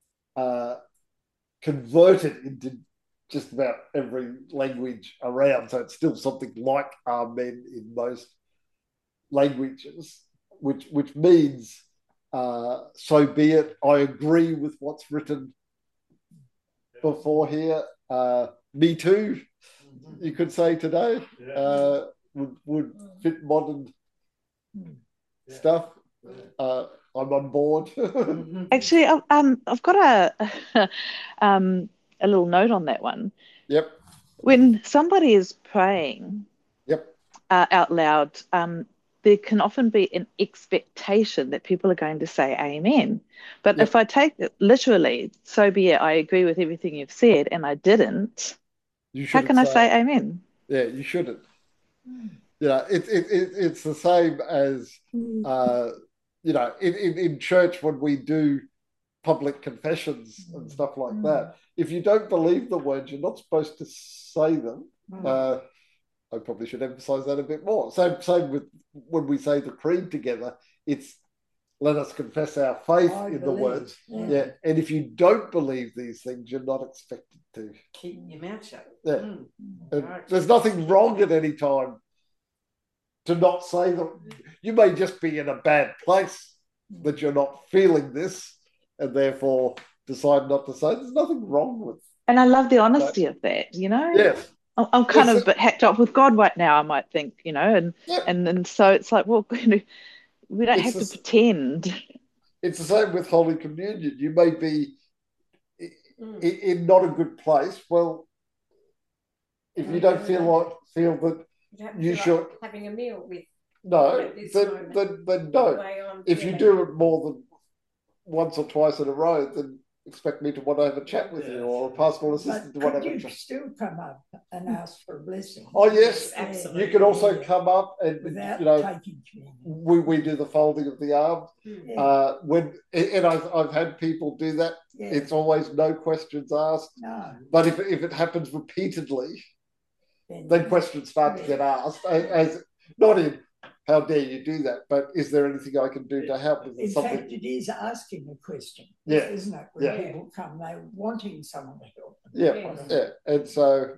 converted into just about every language around. So it's still something like Amen in most languages, which means so be it. I agree with what's written before here. Me too, you could say today. Would fit modern stuff. I'm on board. Actually, I've got a little note on that one. Yep. When somebody is praying, out loud, there can often be an expectation that people are going to say amen. But if I take it literally, so be it, I agree with everything you've said, and I didn't, how can I say amen? Yeah, you shouldn't. It's the same as in church when we do public confessions and stuff like that. If you don't believe the words, you're not supposed to say them. I probably should emphasize that a bit more. Same with when we say the creed together. It's let us confess our faith in the words. Yeah. And if you don't believe these things, you're not expected to keep your mouth shut. Yeah. There's nothing wrong at any time to not say them. You may just be in a bad place that you're not feeling this and therefore decide not to say. There's nothing wrong with. And I love the honesty of that, Yes. I'm kind of a bit hacked up with God right now, I might think, and so it's like, well, we don't have to pretend. It's the same with Holy Communion. You may be in not a good place. Well, if you don't feel that you should having a meal with then don't. If you do it more than once or twice in a row, then expect me to want to have a chat with you or a pastoral assistant to want to have a chat. You still come up and ask for a blessing. Oh yes, absolutely. You can also come up and without taking communion. We do the folding of the arms. And I've had people do that. Yeah. It's always no questions asked. No. But if it happens repeatedly, then questions start to get asked. As not in how dare you do that, but is there anything I can do to help? In fact, it is asking a question, isn't it? When people come, they're wanting someone to help them. Yeah. And so,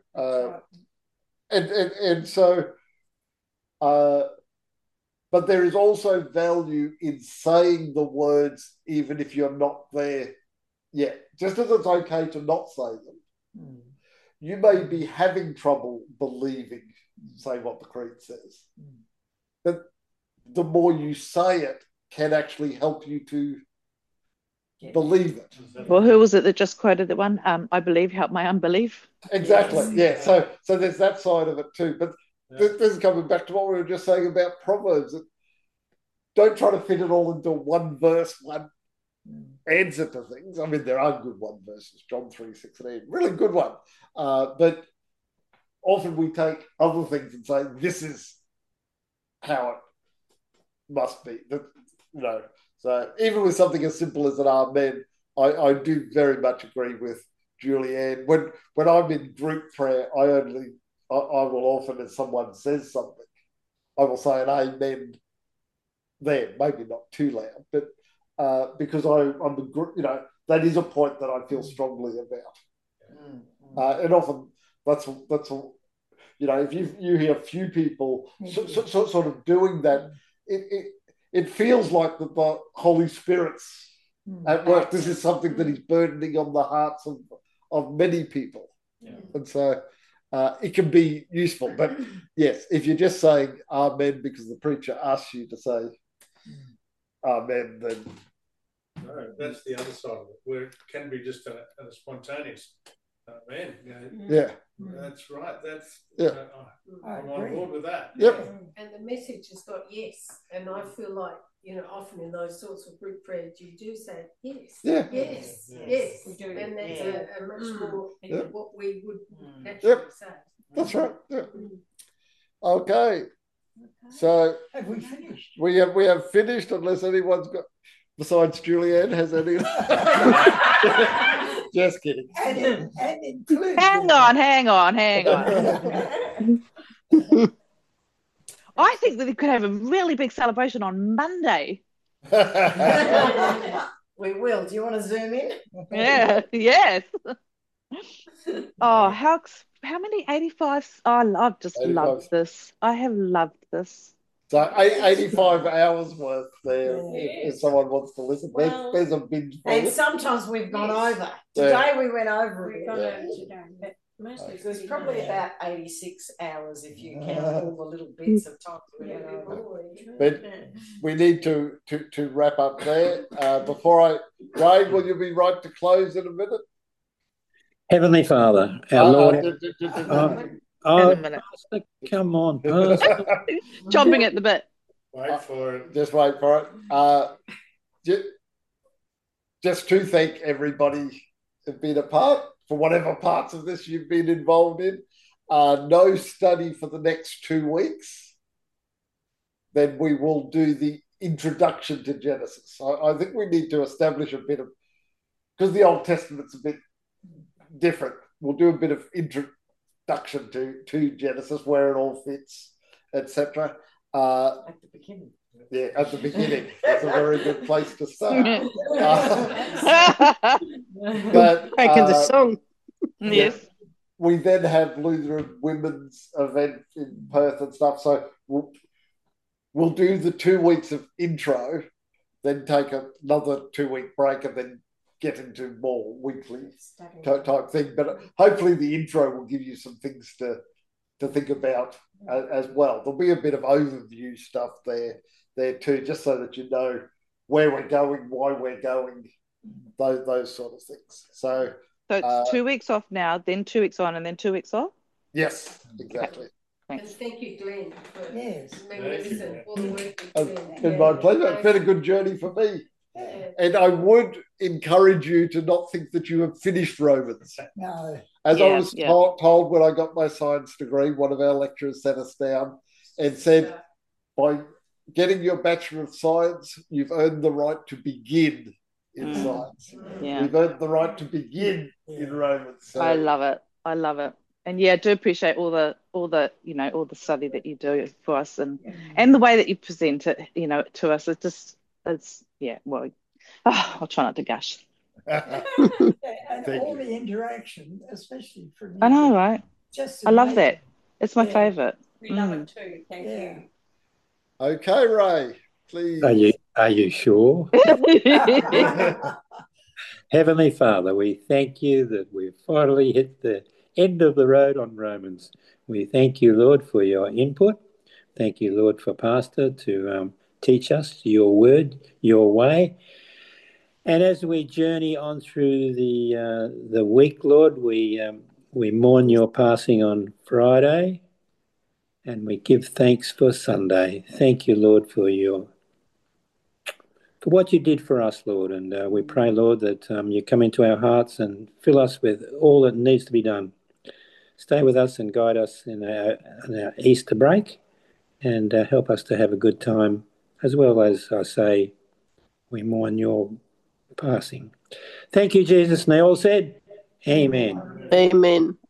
but there is also value in saying the words, even if you're not there yet. Just as it's okay to not say them, you may be having trouble believing, say what the creed says. But the more you say it can actually help you to believe it. Well, who was it that just quoted the one? I believe, help my unbelief. Exactly. Yeah. So there's that side of it too. But this is coming back to what we were just saying about Proverbs. Don't try to fit it all into one verse, one answer to things. I mean, there are good one verses. John 3:16, really good one. But often we take other things and say, this is how it must be. So even with something as simple as an amen, I do very much agree with Julianne. When I'm in group prayer, I will often, if someone says something, I will say an amen there, maybe not too loud, but because I'm a group, that is a point that I feel strongly about. And often that's if you hear a few people sort of doing that, it feels like the Holy Spirit's at work. This is something that is burdening on the hearts of many people. And so it can be useful. But yes, if you're just saying amen because the preacher asks you to say amen, then... No, that's the other side of it, where it can be just a spontaneous amen. Yeah. That's right. That's I'm on board with that. Yep. And the message has got yes. And I feel like, often in those sorts of group prayers, you do say yes. Yeah. Yes. We do. And that's a much more what we would naturally say. That's right. Yeah. Okay. So have we finished? We have finished, unless anyone's got, besides Julianne, has any. Just kidding. And include. Hang on. I think that we could have a really big celebration on Monday. We will. Do you want to zoom in? Yeah. Yes. Oh, how many 85s? Oh, I've just 85s. Loved this. I have loved this. So 85 hours worth there if someone wants to listen. There's a binge. And sometimes we've gone over. Today we went over it. Today, but mostly it was probably about 86 hours if you count all the little bits of time we went over. But we need to wrap up there. Wade, will you be right to close in a minute? Heavenly Father, our Lord. Pastor, come on, Pastor. Chomping at the bit. Wait for it. Just wait for it. Just to thank everybody who've been a part for whatever parts of this you've been involved in. no study for the next 2 weeks, then we will do the introduction to Genesis. I think we need to establish a bit of, because the Old Testament's a bit different. We'll do a bit of introduction to Genesis, where it all fits, etc. At the beginning. Yeah, at the beginning. That's a very good place to start. But Back in the song. Yes. We then have Lutheran Women's event in Perth and stuff. So we'll do the 2 weeks of intro, then take another 2-week break, and then get into more weekly type thing. But hopefully the intro will give you some things to think about as well. There'll be a bit of overview stuff there too, just so that you know where we're going, why we're going, those sort of things. So it's 2 weeks off now, then 2 weeks on, and then 2 weeks off? Yes, exactly. And thank you, Glenn, for All the work it's been my pleasure. It's been a good journey for me. And I would encourage you to not think that you have finished Romans. No. As I was told when I got my science degree, one of our lecturers sat us down and said, by getting your Bachelor of Science, you've earned the right to begin in science. Yeah. We've earned the right to begin in Romans. So. I love it. And I do appreciate all the study that you do for us, and the way that you present it, to us. I'll try not to gush. And all the interaction, especially from you. I know, right? I love that. It's my favourite. We love it too. Thank you. Okay, Ray, please. Are you sure? Heavenly Father, we thank you that we've finally hit the end of the road on Romans. We thank you, Lord, for your input. Thank you, Lord, for Pastor to teach us your word, your way. And as we journey on through the week, Lord, we mourn your passing on Friday, and we give thanks for Sunday. Thank you, Lord, for what you did for us, Lord. And we pray, Lord, that you come into our hearts and fill us with all that needs to be done. Stay with us and guide us in our Easter break, and help us to have a good time, as well as, I say, we mourn your passing. Thank you, Jesus. And they all said, Amen. Amen.